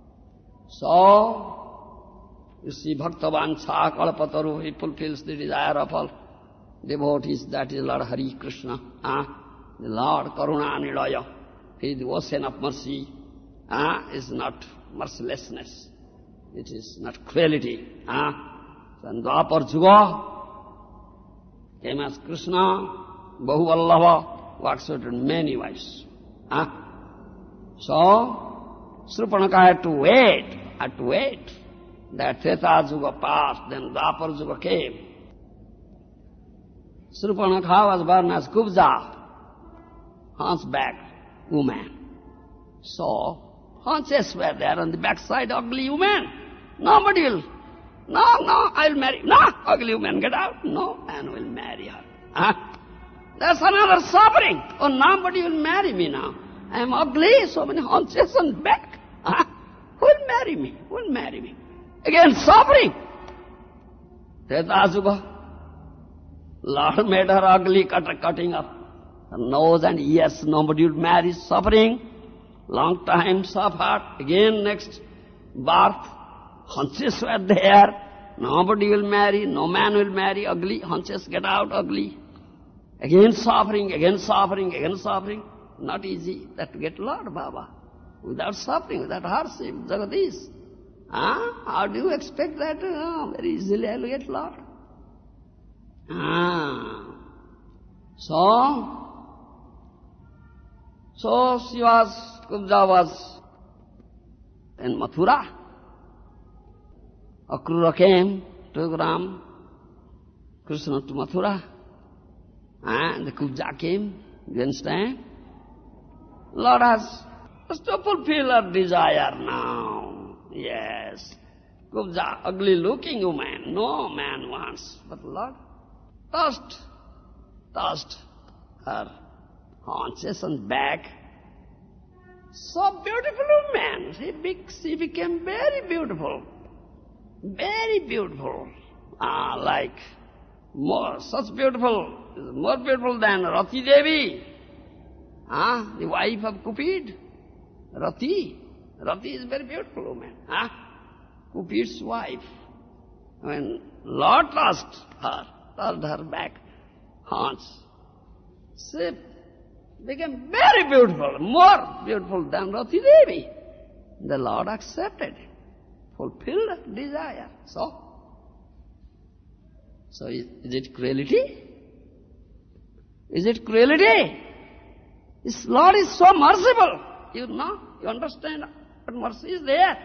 So, you see, Bhaktavancha Kalpataru, he fulfills the desire of all devotees, that is Lord Hari Krishna, the Lord Karuna Nidaya. He is the ocean of mercy, is not mercilessness. It is not cruelty. And Dwapar Juga came as Krishna, Bahuvallava, who accepted many wives. So, Surpanakha had to wait. That Treta Juga passed, then Dwapar Juga came. Surpanakha was born as Kubja, hunchback woman. So, hunches were there on the backside, ugly woman. Nobody will. No, I'll marry. No, ugly woman, get out. No man will marry her. That's another suffering. Oh, nobody will marry me now. I am ugly, so many hunches on back. Who will marry me? Who will marry me? Again, suffering. Treta Lord made her ugly, cutting up her nose and ears. Nobody will marry, suffering. Long time suffered. Again, next birth. Hunches were there. Nobody will marry. No man will marry. Ugly. Hunches get out ugly. Again suffering. Not easy that to get Lord Baba. Without suffering, without hardship, Jagadish. How do you expect that? Very easily I will get Lord. So Kubja was in Mathura. Akrura came to Ram, Krishna to Mathura, and the Kubja came, you understand? Lord has to fulfill our desire now, yes. Kubja, ugly looking woman, no man wants, but Lord touched her haunches and back. So beautiful woman, she became very beautiful. Very beautiful, more beautiful than Rati Devi, the wife of Cupid. Rati is a very beautiful woman, Cupid's wife. When Lord touched her, touched her back, haunch. She became very beautiful, more beautiful than Rati Devi. The Lord accepted, fulfilled desire. So is it cruelty? Is it cruelty? This Lord is so merciful. You know, you understand what mercy is there.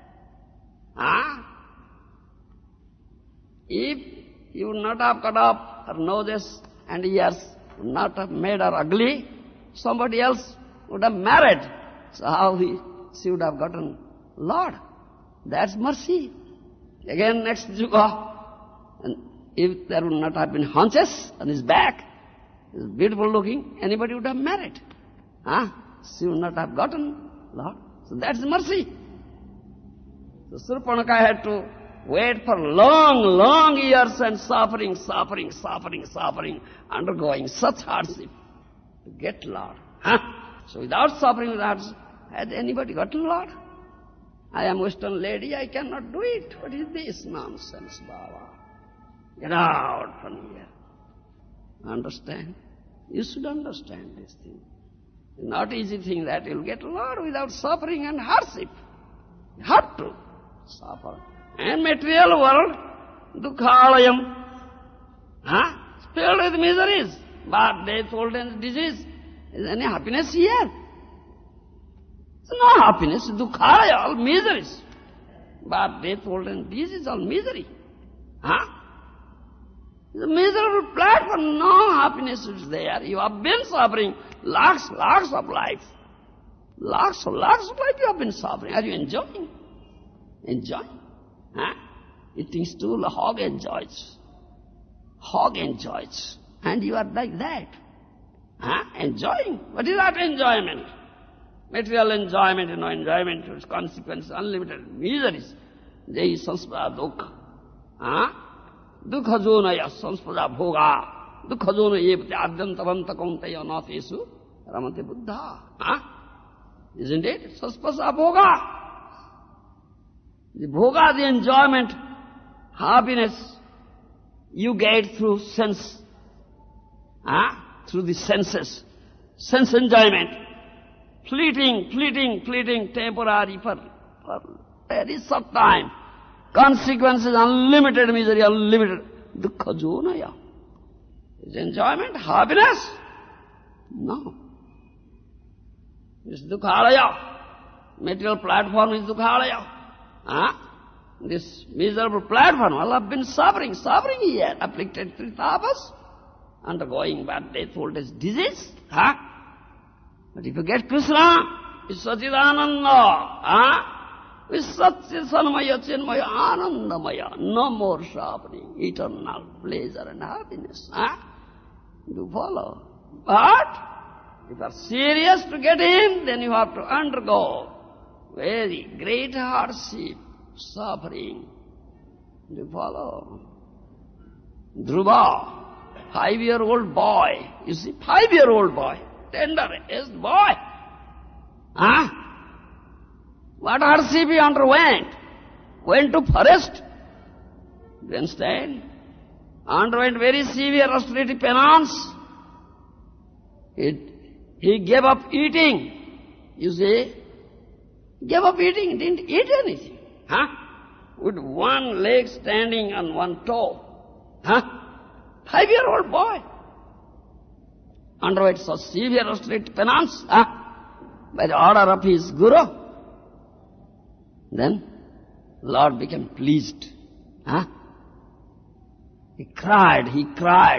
If you would not have cut off her noses and ears, would not have made her ugly, somebody else would have married. So how she would have gotten Lord? That's mercy. Again, next yuga, and if there would not have been haunches on his back, he's beautiful looking, anybody would have married. She would not have gotten Lord. So that's mercy. So Surpanaka had to wait for long years and suffering, undergoing such hardship to get Lord. So without suffering, without hardship, had anybody gotten Lord? I am Western lady, I cannot do it. What is this nonsense, Baba? Get out from here. Understand? You should understand this thing. It's not easy thing that you'll get Lord without suffering and hardship. You have to suffer. And material world, dukkhalayam, filled with miseries, birth, death, old age, disease. Is any happiness here? It's no happiness, dukkhalaya, all miseries. Birth, death, old age, disease, all misery. It's a miserable platform, no happiness is there. You have been suffering lakhs of life. Lakhs of life you have been suffering. Are you enjoying? Enjoying? Eating stool, hog enjoys. Hog enjoys. And you are like that. Enjoying. What is that enjoyment? Material enjoyment, enjoyment its consequences, unlimited miseries. Jai sanspada dukha. Dukha jonaya sanspada bhoga. Dukha jona evati adyantavanta kauntaya nathesu ramate buddha. Isn't it? Sanspada bhoga. The bhoga, the enjoyment, happiness, you get through sense, through the senses, sense enjoyment, fleeting, temporary for very short time. Consequences, unlimited misery, unlimited dukkha jonaya. Is enjoyment, happiness? No. It's dukkhalaya. Material platform is dukkhalaya. This miserable platform, all have been suffering here, afflicted three tapas, undergoing bad death, old age, disease. But if you get Krishna, it's Sachidananda, it's Satchitanmaya, Chinmaya, Anandamaya, no more suffering, eternal pleasure and happiness. You follow. But if you are serious to get in, then you have to undergo very great hardship, suffering. Do you follow? Dhruva, 5-year-old boy. You see, 5-year-old boy, tender-aged boy. What hardship he underwent? Went to forest. You understand? Underwent very severe austerity penance. He gave up eating. You see? Gave up eating, didn't eat anything. With one leg standing on one toe. 5-year-old boy. Underwent such severe austerity penance by the order of his guru. Then Lord became pleased. He cried. He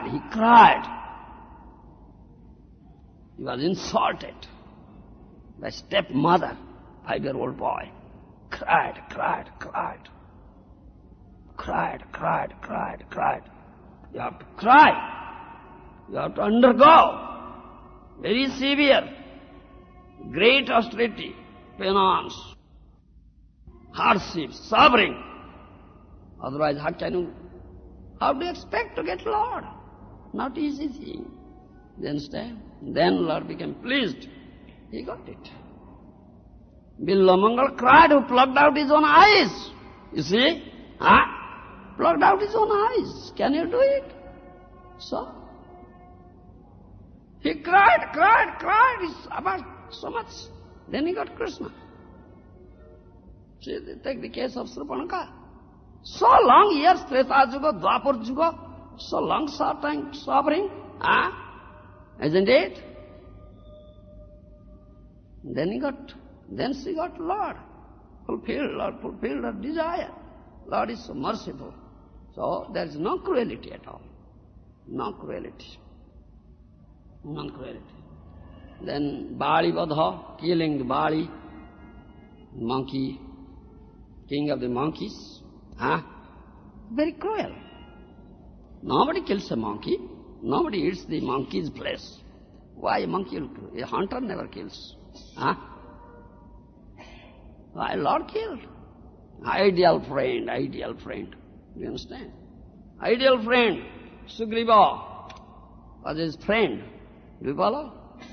was insulted by stepmother. 5-year-old boy cried. You have to cry. You have to undergo very severe, great austerity, penance, hardship, suffering. Otherwise, how do you expect to get Lord? Not easy thing. You understand? Then Lord became pleased. He got it. Billamangal cried, who plucked out his own eyes. You see? Plucked out his own eyes. Can you do it? So, he cried, he suffered so much. Then he got Krishna. See, take the case of Surpanaka. So long years, Treta Yuga, Dwapar Yuga, so long suffering, isn't it? Then she got Lord fulfilled her desire. Lord is so merciful. So there is no cruelty at all. No cruelty. Then Bali Vadha, killing the Bali, monkey, king of the monkeys. Very cruel. Nobody kills a monkey. Nobody eats the monkey's flesh. Why a monkey will kill? A hunter never kills. Why Lord killed? Ideal friend. You understand? Ideal friend. Sugriva was his friend. Do you follow?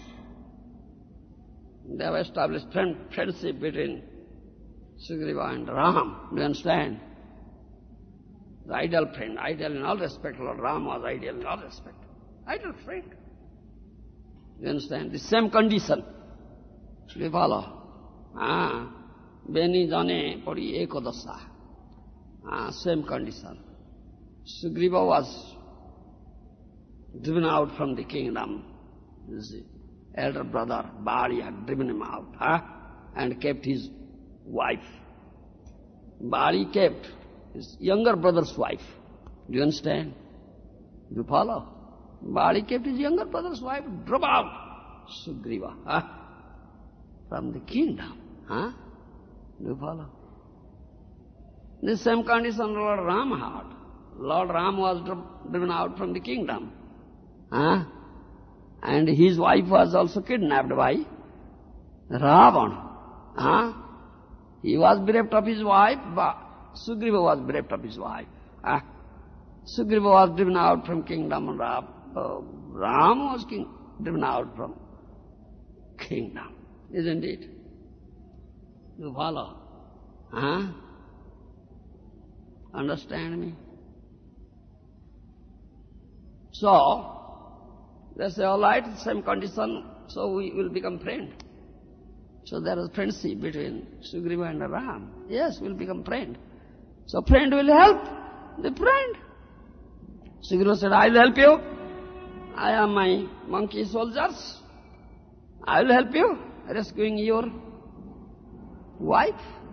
They have established friendship between Sugriva and Ram. Do you understand? The ideal friend, ideal in all respect. Lord Ram was ideal in all respect. Ideal friend. You understand? The same condition. Do you follow? Beni jane pari ekodasa. Same condition. Sugriva was driven out from the kingdom. His elder brother Bali had driven him out, and kept his wife. Bali kept his younger brother's wife. Do you understand? Do you follow? Bali kept his younger brother's wife, drove out Sugriva from the kingdom. Do you follow? The same condition Lord Ram had. Lord Ram was driven out from the kingdom. And his wife was also kidnapped by Ravan. He was bereft of his wife, but Sugriva was bereft of his wife. Sugriva was driven out from kingdom, and Ram was driven out from kingdom. Isn't it? You follow? Understand me? So, they say, all right, same condition, so we will become friends. So there is friendship between Sugriva and Ram. Yes, we'll become friends. So friend will help the friend. Sugriva said, I will help you. I am my monkey soldiers. I will help you rescuing your wife.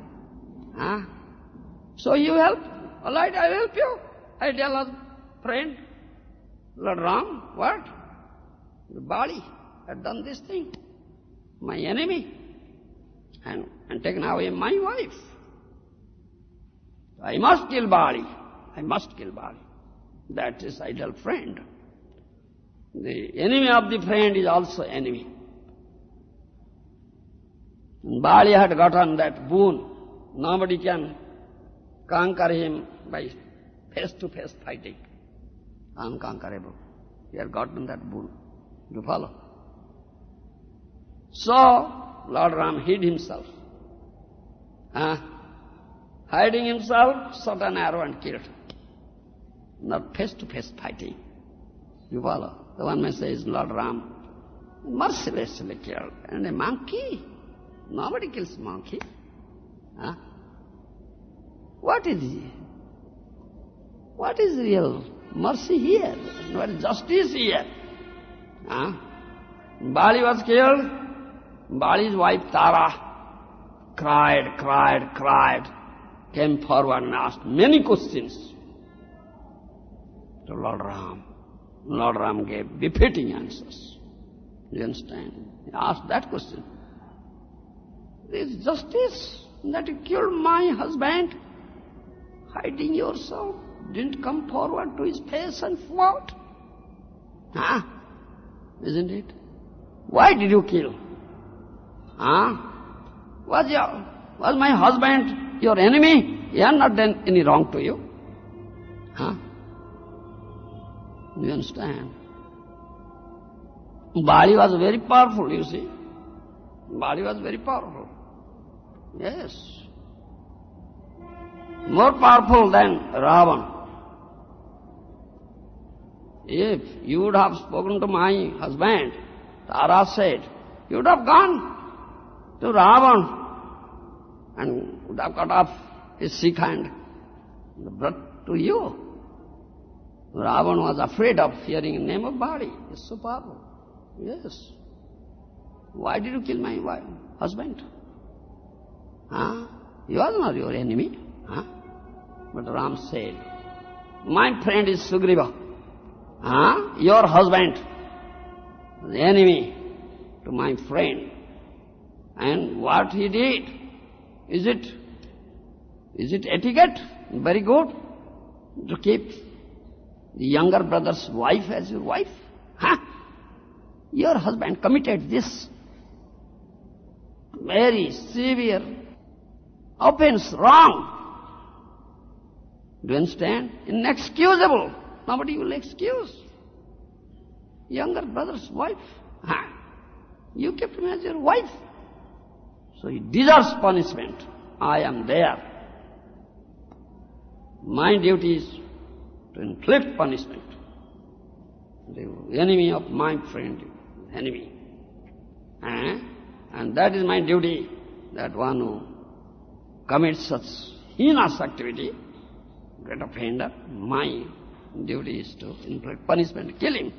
So you help. All right, I will help you. I tell our friend, Lord Ram, what? The Bali had done this thing. My enemy. And taken away my wife. I must kill Bali. I must kill Bali. That is ideal friend. The enemy of the friend is also enemy. And Bali had gotten that boon. Nobody can conquer him by face-to-face fighting. Unconquerable. He had gotten that boon. You follow? So, Lord Ram hid himself. Hiding himself, shot an arrow and killed. Not face-to-face fighting. You follow? The one may say is Lord Ram mercilessly killed. And a monkey? Nobody kills monkey. What is he? What is real mercy here? What is justice here? Bali was killed. Bali's wife Tara cried, came forward and asked many questions to Lord Ram. Lord Ram gave befitting answers. You understand? He asked that question. Is justice that you killed my husband, hiding yourself, didn't come forward to his face and fought? Isn't it? Why did you kill? Was my husband your enemy? He had not done any wrong to you. You understand? Bali was very powerful, you see. Bali was very powerful. Yes. More powerful than Ravan. If you would have spoken to my husband, Tara said, you would have gone to Ravan and would have cut off his sick hand and brought to you. Ravan was afraid of hearing the name of body. It's so powerful. Yes. Why did you kill my husband? Huh? He was not your enemy. Huh? But Ram said, my friend is Sugriva. Huh? Your husband, the enemy to my friend. And what he did, is it etiquette? Very good. To keep the younger brother's wife as your wife? Huh? Your husband committed this very severe offense, wrong. Do you understand? Inexcusable. Nobody will excuse. Younger brother's wife. Huh? You kept him as your wife. So he deserves punishment. I am there. My duty is to inflict punishment. The enemy of my friend, enemy. And that is my duty, that one who commits such heinous activity, great offender, my duty is to inflict punishment, kill him.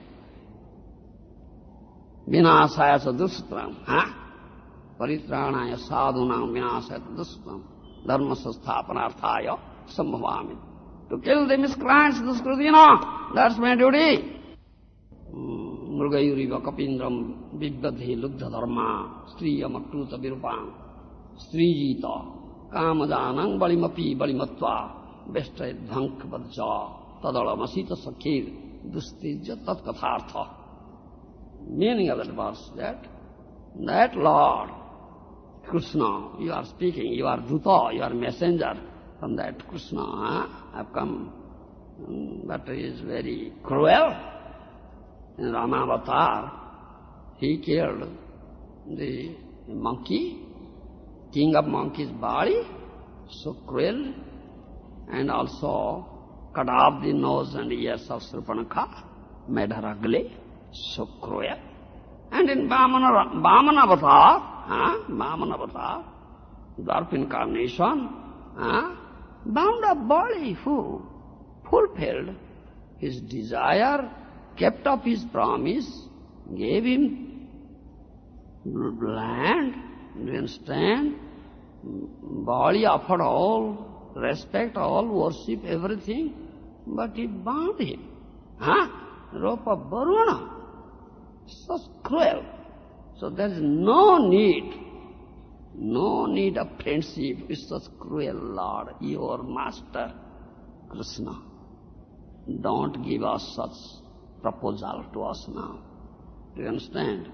Vinasaya sadusutram, paritranaya sadhunam vinasaya sadusutram, dharma sasthapanarthaya sambhavami. To kill the miscreants, duskritina, that's my duty. Mrugayuriva kapindram vibdadhi lugdha dharma striyam akruta virupam strijita kamajanang balimapi balimatva vestai dhank vadja tadalamasita sakhir dustijya tat kathartha. Meaning of that verse, that Lord Krishna, you are speaking, you are Duta, you are messenger from that Krishna, have come. That is very cruel. In Ramavatar, he killed the monkey, king of monkey's body, so cruel, and also cut off the nose and ears of Surpanakha, made her ugly, so cruel. And in Vamana Avatar, Dwarf incarnation, bound up body who fulfilled his desire, kept up his promise, gave him land, do you understand? Body offered all respect, all worship, everything, but he bound him. Rope of Varuna. Such cruel. So there is no need of friendship with such cruel Lord, your master, Krishna. Don't give us such proposal to us now. Do you understand?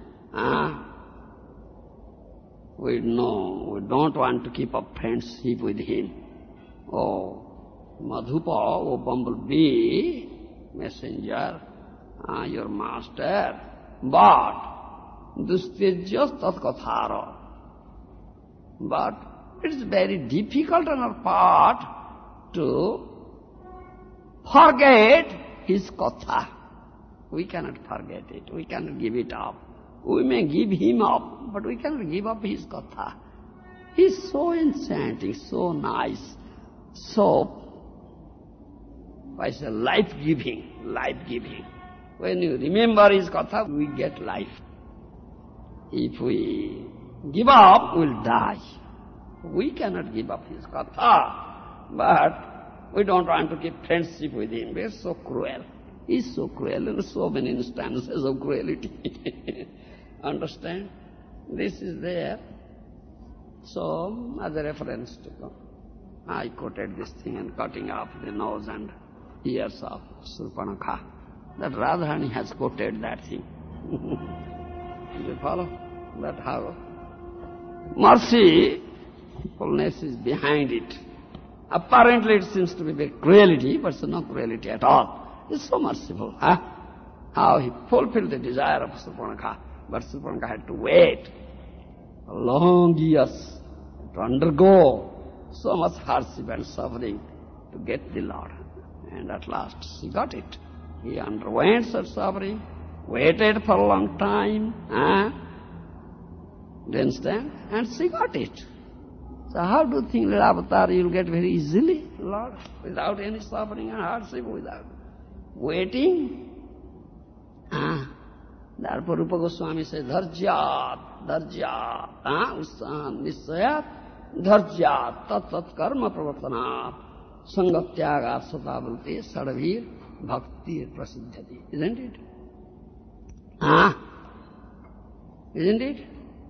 We don't want to keep up friendship with him. Oh, Madhupa, oh bumblebee, messenger, your master, but dustijya tat kathara. But it's very difficult on our part to forget his katha. We cannot forget it. We cannot give it up. We may give him up, but we cannot give up his katha. He's so enchanting, so nice, so, I say, life-giving. When you remember his katha, we get life. If we give up, we'll die. We cannot give up his katha, but we don't want to keep friendship with him. We're so cruel. He's so cruel, and so many instances of cruelty. Understand? This is there. So, as a reference to go, I quoted this thing and cutting off the nose and ears of Surpanakha. That Radharani has quoted that thing. Do you follow? That how mercifulness is behind it. Apparently it seems to be very cruelty, but it's no cruelty at all. It's so merciful. How he fulfilled the desire of Surpanakha, but Surpanakha had to wait for long years to undergo so much hardship and suffering to get the Lord. And at last she got it. He underwent such suffering, waited for a long time, do you understand? And she got it. So how do you think that avatar you will get very easily, Lord, without any suffering and hardship, without waiting? Therefore Rupa Goswami says, dharjyat, ussahan, nissayat, dharjyat, tat karma pravartanat, sangatyagat satavruti, sadavir, bhakti prasiddhati. Isn't it? Isn't it?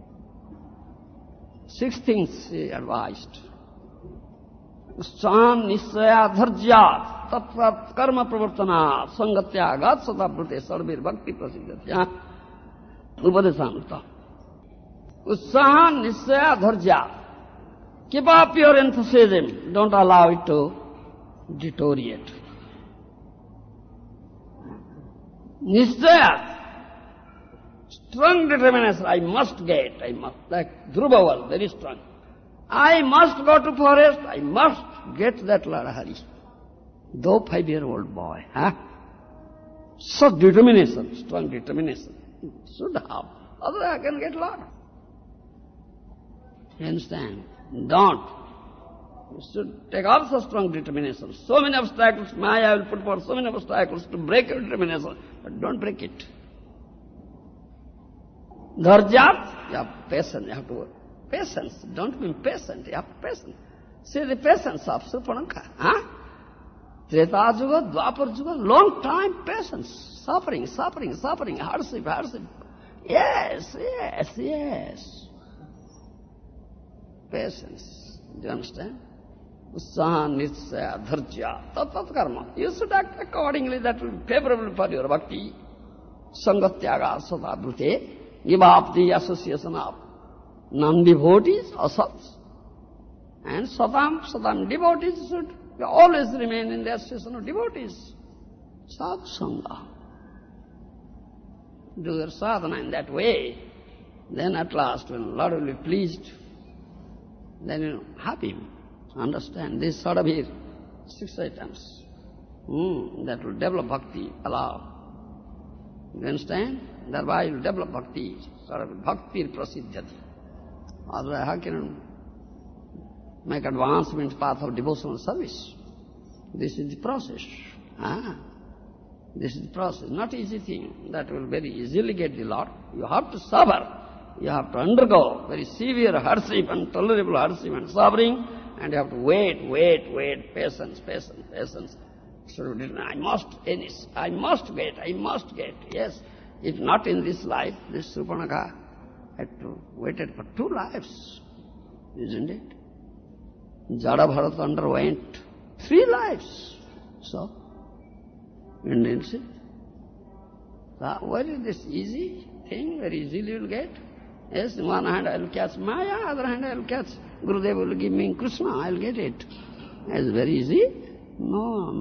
6 things he advised. Ussahan, nissayat, dharjyat, tat karma pravartanat, sangatyagat satavruti, sadavir, bhakti prasiddhati. Upadeshamrita. Utsahan, Nisaya, Dharja. Keep up your enthusiasm. Don't allow it to deteriorate. Nisaya. Strong determination. I must get. Like Dhruva was very strong. I must go to forest. I must get that Ladahari. Though 5-year-old boy. Such determination, strong determination. Should have. Otherwise I can get lost. You understand? Don't. You should take also strong determination. So many obstacles, Maya will put forth so many obstacles to break your determination, but don't break it. Dharjat, you have patience, you have to work. Patience, don't be impatient, you have patience. See the patience of Surpanakha. Treta Juga, Dwapar Juga, long time patience. Suffering, hardship. Yes. Patience. Do you understand? Ussahan, nitsaya, dharjya, tat karma. You should act accordingly, that will be favorable for your bhakti. Sangatyaga sadabhrute. Give up the association of non-devotees, asats. And sadam devotees should always remain in the association of devotees. Satsanga. Do your sadhana in that way, then at last when Lord will be pleased, then you have him. Understand this sort of 6 items. That will develop bhakti, allow. You understand? Thereby you will develop bhakti, sort of bhakti prasiddhati. Otherwise how can you make advancement path of devotional service? This is the process. This is the process, not easy thing that will very easily get the Lord. You have to suffer. You have to undergo very severe hardship, intolerable hardship and suffering, and you have to wait, patience. So I must get. Yes, if not in this life, this Surpanakha had to waited for 2 lives, isn't it? Jada Bharata underwent 3 lives. So, you didn't see? Where is this easy thing, very easily you will get? Yes, in one hand I will catch Maya, other hand I will catch Gurudev will give me Krishna, I will get it. It's very easy. No,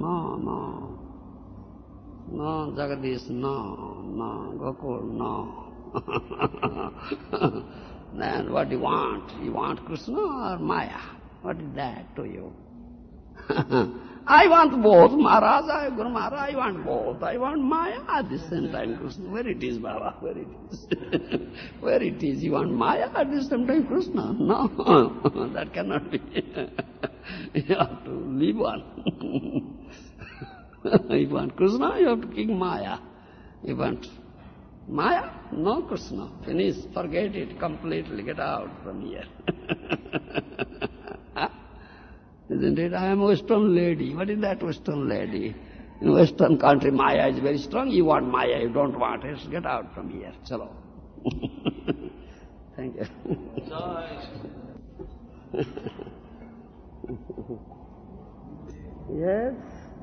Jagadish, no, Gokul, no. Then what do you want? You want Krishna or Maya? What is that to you? I want both, Maharaj, Guru Maharaj, I want both. I want Maya at the same time Krishna. Where it is, Baba? Where it is? Where it is? You want Maya at the same time Krishna? No, that cannot be. You have to leave one. You want Krishna, you have to kick Maya. You want Maya? No Krishna. Finish, forget it completely, get out from here. Isn't it? I am a Western lady. What is that Western lady? In Western country, Maya is very strong. You want Maya, you don't want it. Get out from here. Chalo. Thank you. Yes?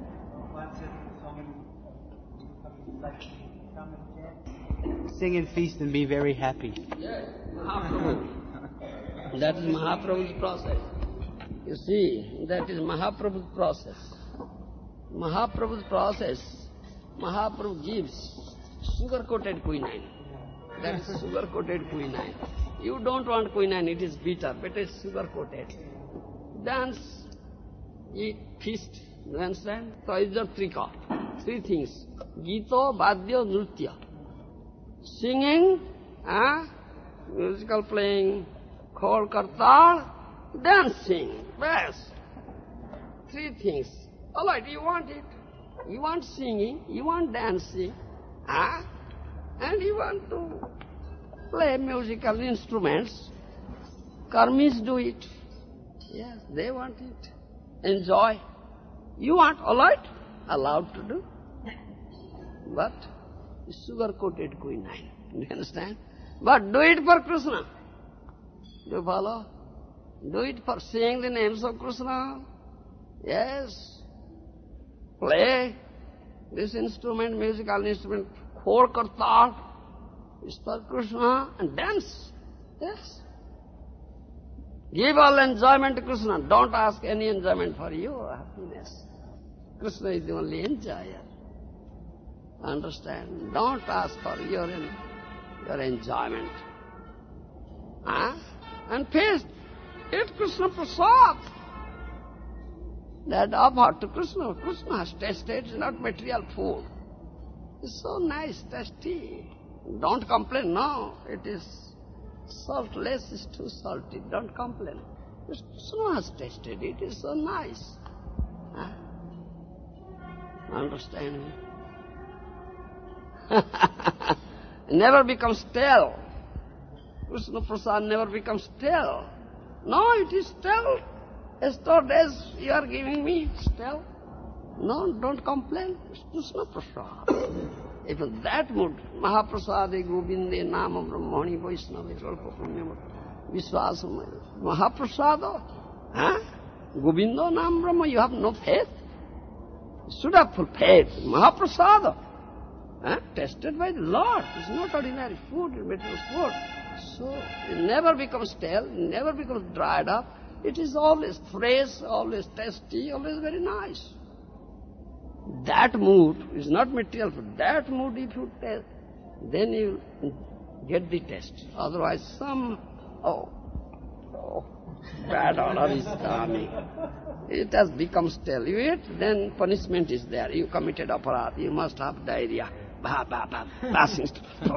Sing and feast and be very happy. Yes, Mahaprabhu. That is Mahaprabhu's process. You see, that is Mahaprabhu's process. Mahaprabhu's process, Mahaprabhu gives sugar-coated quinine. That is sugar-coated quinine. You don't want quinine, it is bitter, but it's sugar-coated. Dance, eat, feast, Do you understand? So it's the trika. Three things. Gita, Vadya, Nritya. Singing, musical playing, khol kartal, dancing. Bas. Three things. All right, you want it. You want singing, you want dancing, and you want to play musical instruments. Karmis do it. Yes, they want it. Enjoy. You want, all right, allowed to do. But sugar-coated quinine. Do you understand? But do it for Krishna. Do you follow? Do it for saying the names of Krishna. Yes. Play this instrument, musical instrument, khol kartal, is for Krishna, and dance. Yes. Give all enjoyment to Krishna. Don't ask any enjoyment for your happiness. Krishna is the only enjoyer. Understand? Don't ask for your enjoyment. And face it Krishna Prasad. That offered to Krishna. Krishna has tasted, it's not material food. It's so nice, tasty. Don't complain, no. It is saltless, it's too salty. Don't complain. Krishna has tasted it, it's so nice. Understand me? Never becomes stale. Krishna Prasad never becomes stale. No, it is stale. Yesterday's you are giving me still. No, don't complain. It's Krishna Prasad. If in that mood, Mahaprasade Govinde Nama Brahmani Vaishnava Svalpa Punyam Viswasam Mahaprasada. Govinda Nam Brahma, you have no faith? You should have full faith. Mahaprasada. Tested by the Lord. It's not ordinary food, material food. So it never becomes stale, it never becomes dried up. It is always fresh, always tasty, always very nice. That mood is not material food. That mood if you taste, then you get the taste. Otherwise some, bad odor is coming. It has become stale. You eat, then punishment is there. You committed aparadh, you must have diarrhea. Passing.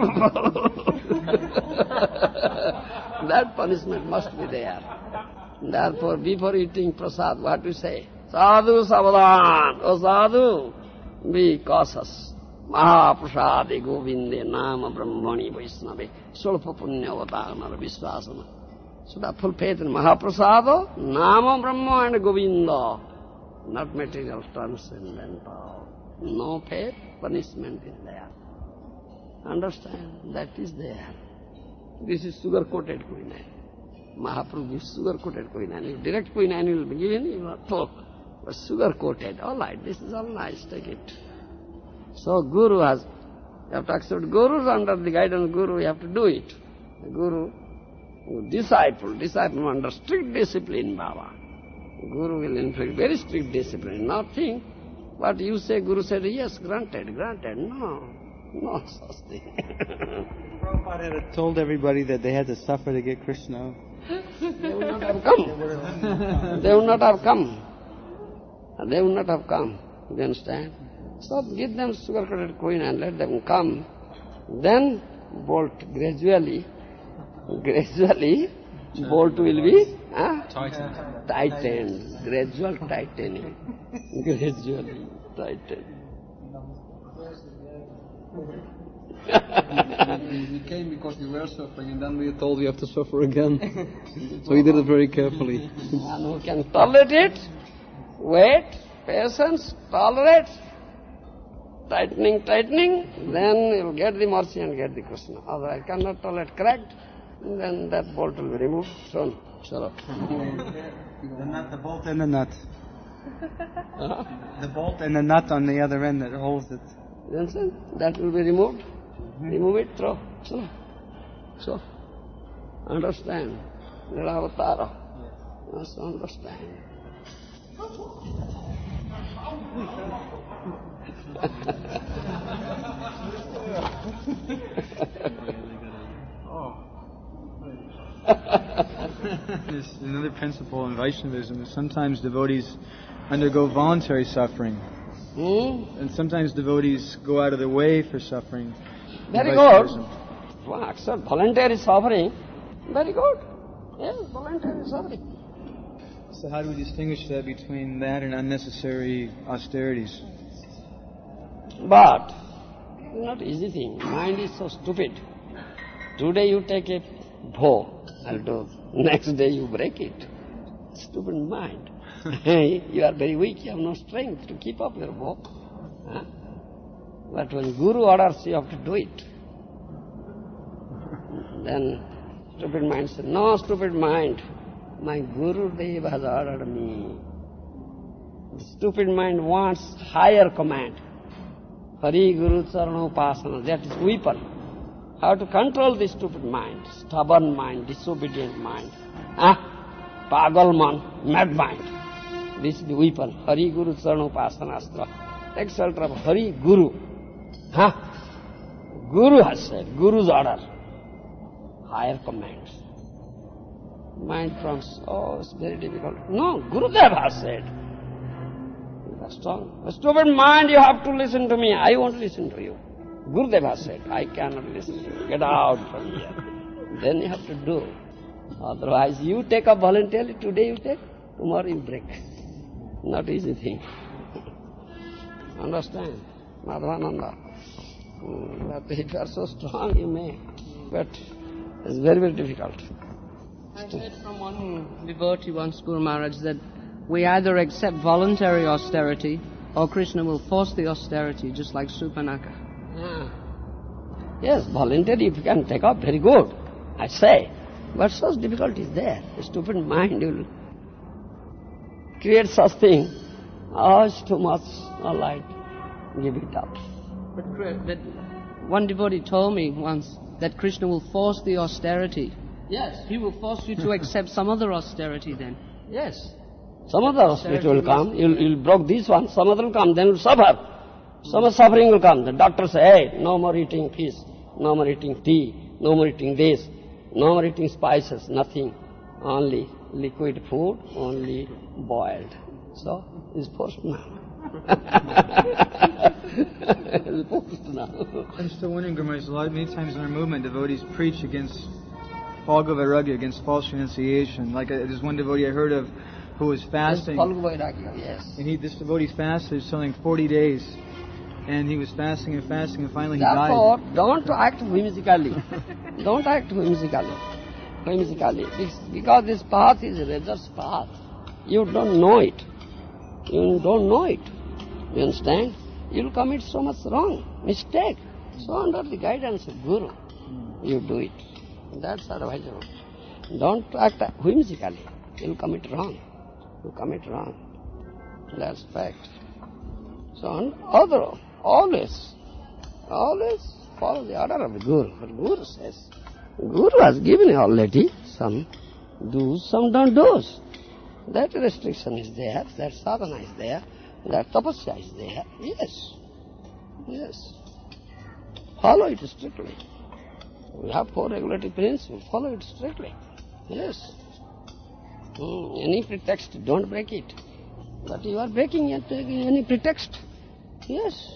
That punishment must be there. Therefore, before eating prasad, what we say? Sadhu savadhan, O sadhu, be cautious. Mahaprasade govinde nama brahmani vaishnave sulpa punyavatarana visvasana. So that full faith in Mahaprasada, nama brahma and govinda, not material transcendental. No faith, punishment is there. Understand? That is there. This is sugar-coated quinine. Mahaprabhu gives sugar-coated quinine. If direct quinine will be given, you will talk. But sugar-coated, all right, this is all nice, take it. So Guru has, you have to accept Gurus under the guidance of Guru, you have to do it. The Guru, disciple under strict discipline, Baba. Guru will inflict very strict discipline, nothing. What you say, Guru said, yes, granted. No such thing. Prabhupada had told everybody that they had to suffer to get Krishna. They would not have come. They would not have come. They would not have come. Do you understand? So give them sugar-coated queen and let them come. Then bolt gradually, bolt will be tightened. Gradual tightening. Gradually tightened. We came because we were suffering, and then we were told we have to suffer again. So we did it very carefully. And who can tolerate it, wait, patience, tolerate, tightening, then you'll get the mercy and get the Krishna. Otherwise, cannot tolerate correct, then that bolt will be removed soon. Shut up. The bolt and the nut. The bolt and the nut on the other end that holds it. Then that will be removed. Remove it, throw. So. Understand. Nilavatara. Must understand. There's another principle in Vaishnavism is sometimes devotees undergo voluntary suffering. And sometimes devotees go out of their way for suffering. Very good. Well, accept voluntary suffering. Very good. Yes, voluntary suffering. So how do we distinguish that between that and unnecessary austerities? But it's not easy thing. Mind is so stupid. Today you take a bow, I'll do. Next day you break it. Stupid mind. You are very weak, you have no strength to keep up your bow. Huh? But when Guru orders, you have to do it. Then stupid mind says, no, stupid mind, my Guru Dev has ordered me. The stupid mind wants higher command. Hari Guru Charana Upasana, that is weapon. How to control this stupid mind, stubborn mind, disobedient mind. Pagal man, mad mind. This is the weapon. Hari Guru Charana Upasana Astra. Take shelter of Hari Guru. Guru has said, Guru's order. Higher commands. Mind trunks, it's very difficult. No, Gurudev has said. You are strong. A stupid mind, you have to listen to me. I won't listen to you. Gurudev has said, I cannot listen to you. Get out from here. Then you have to do. Otherwise, you take up voluntarily. Today you take, tomorrow you break. Not easy thing. Understand? Madhavananda. But if you are so strong, you may. But it's very, very difficult. I heard from one devotee once, Guru Maharaj, that we either accept voluntary austerity or Krishna will force the austerity, just like Supanaka. Yes, voluntary if you can take up, very good, I say. But such difficulty is there. The stupid mind will create such thing. It's too much, all right, give it up. But one devotee told me once that Krishna will force the austerity. Yes. He will force you to accept some other austerity then. Yes. Some other austerity will come. You'll broke this one, some other will come, then you'll suffer. Some suffering will come. The doctor say, hey, no more eating fish, no more eating tea, no more eating this, no more eating spices, nothing. Only liquid food, only boiled. So, it's forced now. It's forced now. I'm still wondering, Guru Maharaj, many times in our movement, devotees preach against Phalgu Vairagya, against false renunciation. Like there's one devotee I heard of who was fasting. Yes, Phalgu Vairagya, yes. And this devotee fasted something 40 days. And he was fasting and fasting, and finally he Therefore, died. don't act whimsically. Don't act whimsically. Because this path is Rajas' path. You don't know it. You don't know it. You understand? You'll commit so much wrong, mistake. So under the guidance of Guru, you do it. That's advisable. Don't act whimsically. You'll commit wrong. You commit wrong. That's fact. So always follow the order of the Guru. But Guru says, Guru has given you already some do's, some don't do's. That restriction is there, that sadhana is there, that tapasya is there. Yes. Follow it strictly. We have 4 regulative principles. Follow it strictly. Yes. Any pretext, don't break it. But you are breaking it, taking any pretext. Yes.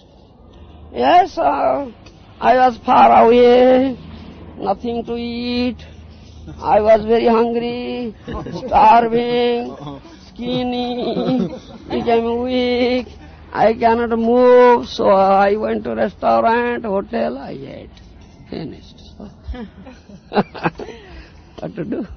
I was far away, nothing to eat. I was very hungry, starving, skinny, became weak. I cannot move, so I went to restaurant, hotel, I ate. Finished. So. What to do?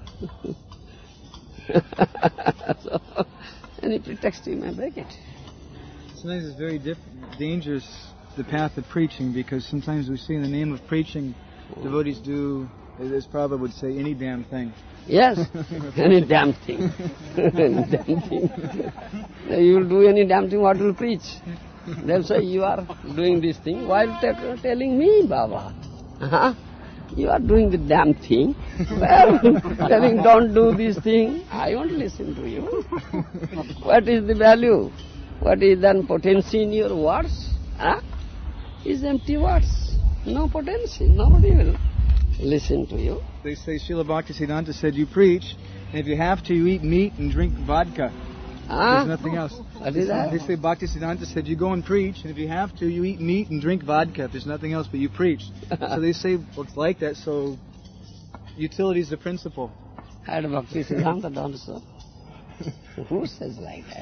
So, any pretext you may break it. Sometimes it's very dangerous, the path of preaching, because sometimes we see in the name of preaching, devotees do, as Prabhupada would say, any damn thing. Yes, any damn thing. Any damn thing. You will do any damn thing, what will preach? They'll say, you are doing this thing while telling me, Baba. You are doing the damn thing. Well, telling don't do this thing, I won't listen to you. What is the value? What is then potency in your words? Is empty words. No potency. Nobody will listen to you. They say Srila Bhaktisiddhanta said, you preach, And if you have to, you eat meat and drink vodka. Huh? There's nothing else. What is that? They say Bhaktisiddhanta said you go and preach, and if you have to, you eat meat and drink vodka. If there's nothing else, but you preach. So they say, well, it's like that, so utility is the principle. Had Bhaktisiddhanta done so? Who says like that?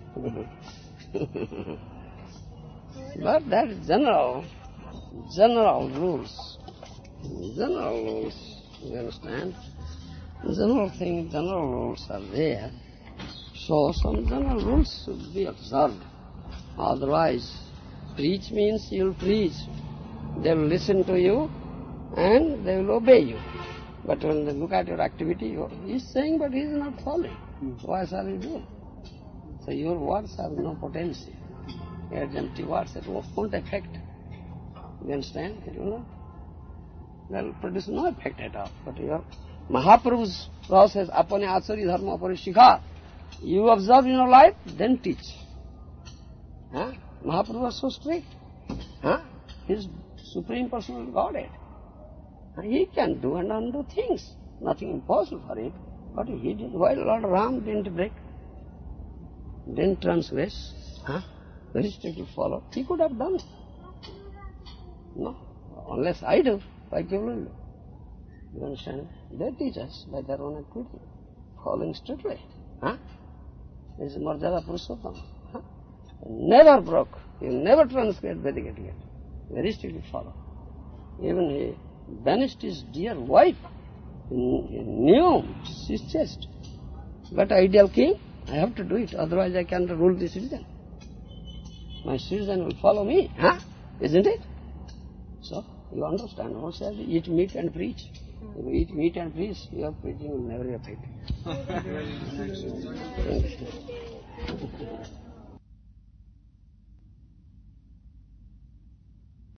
But that is general rules. General rules, you understand? General rules are there. So some general rules should be observed. Otherwise, preach means you'll preach. They will listen to you and they will obey you. But when they look at your activity, he's saying but he's not following. Why shall he do? So your words have no potency. Your empty words that won't affect. You understand? You know? They'll produce no effect at all. But your Mahaprabhu's process, apane achari dharma apare shikha. You observe in your life, then teach. Huh? Mahaprabhu was so strict. Huh? His Supreme Personal Godhead. He can do and undo things. Nothing impossible for him. But he did. Why Lord Ram didn't break? Didn't transgress? Huh? Very strictly followed. He could have done it. No. Unless I do, why people will do? You understand? They teach us by their own activity. Following strictly. Huh? This is Marjada Purushottam. Huh? Never broke. He never transgressed Vedic etiquette. Very strictly followed. Even he banished his dear wife. He knew she's chaste. But ideal king, I have to do it, otherwise I can't rule the citizen. My citizen will follow me, huh? Isn't it? So, you understand, who says eat meat and preach? If you eat meat and preach, your preaching will never be effective.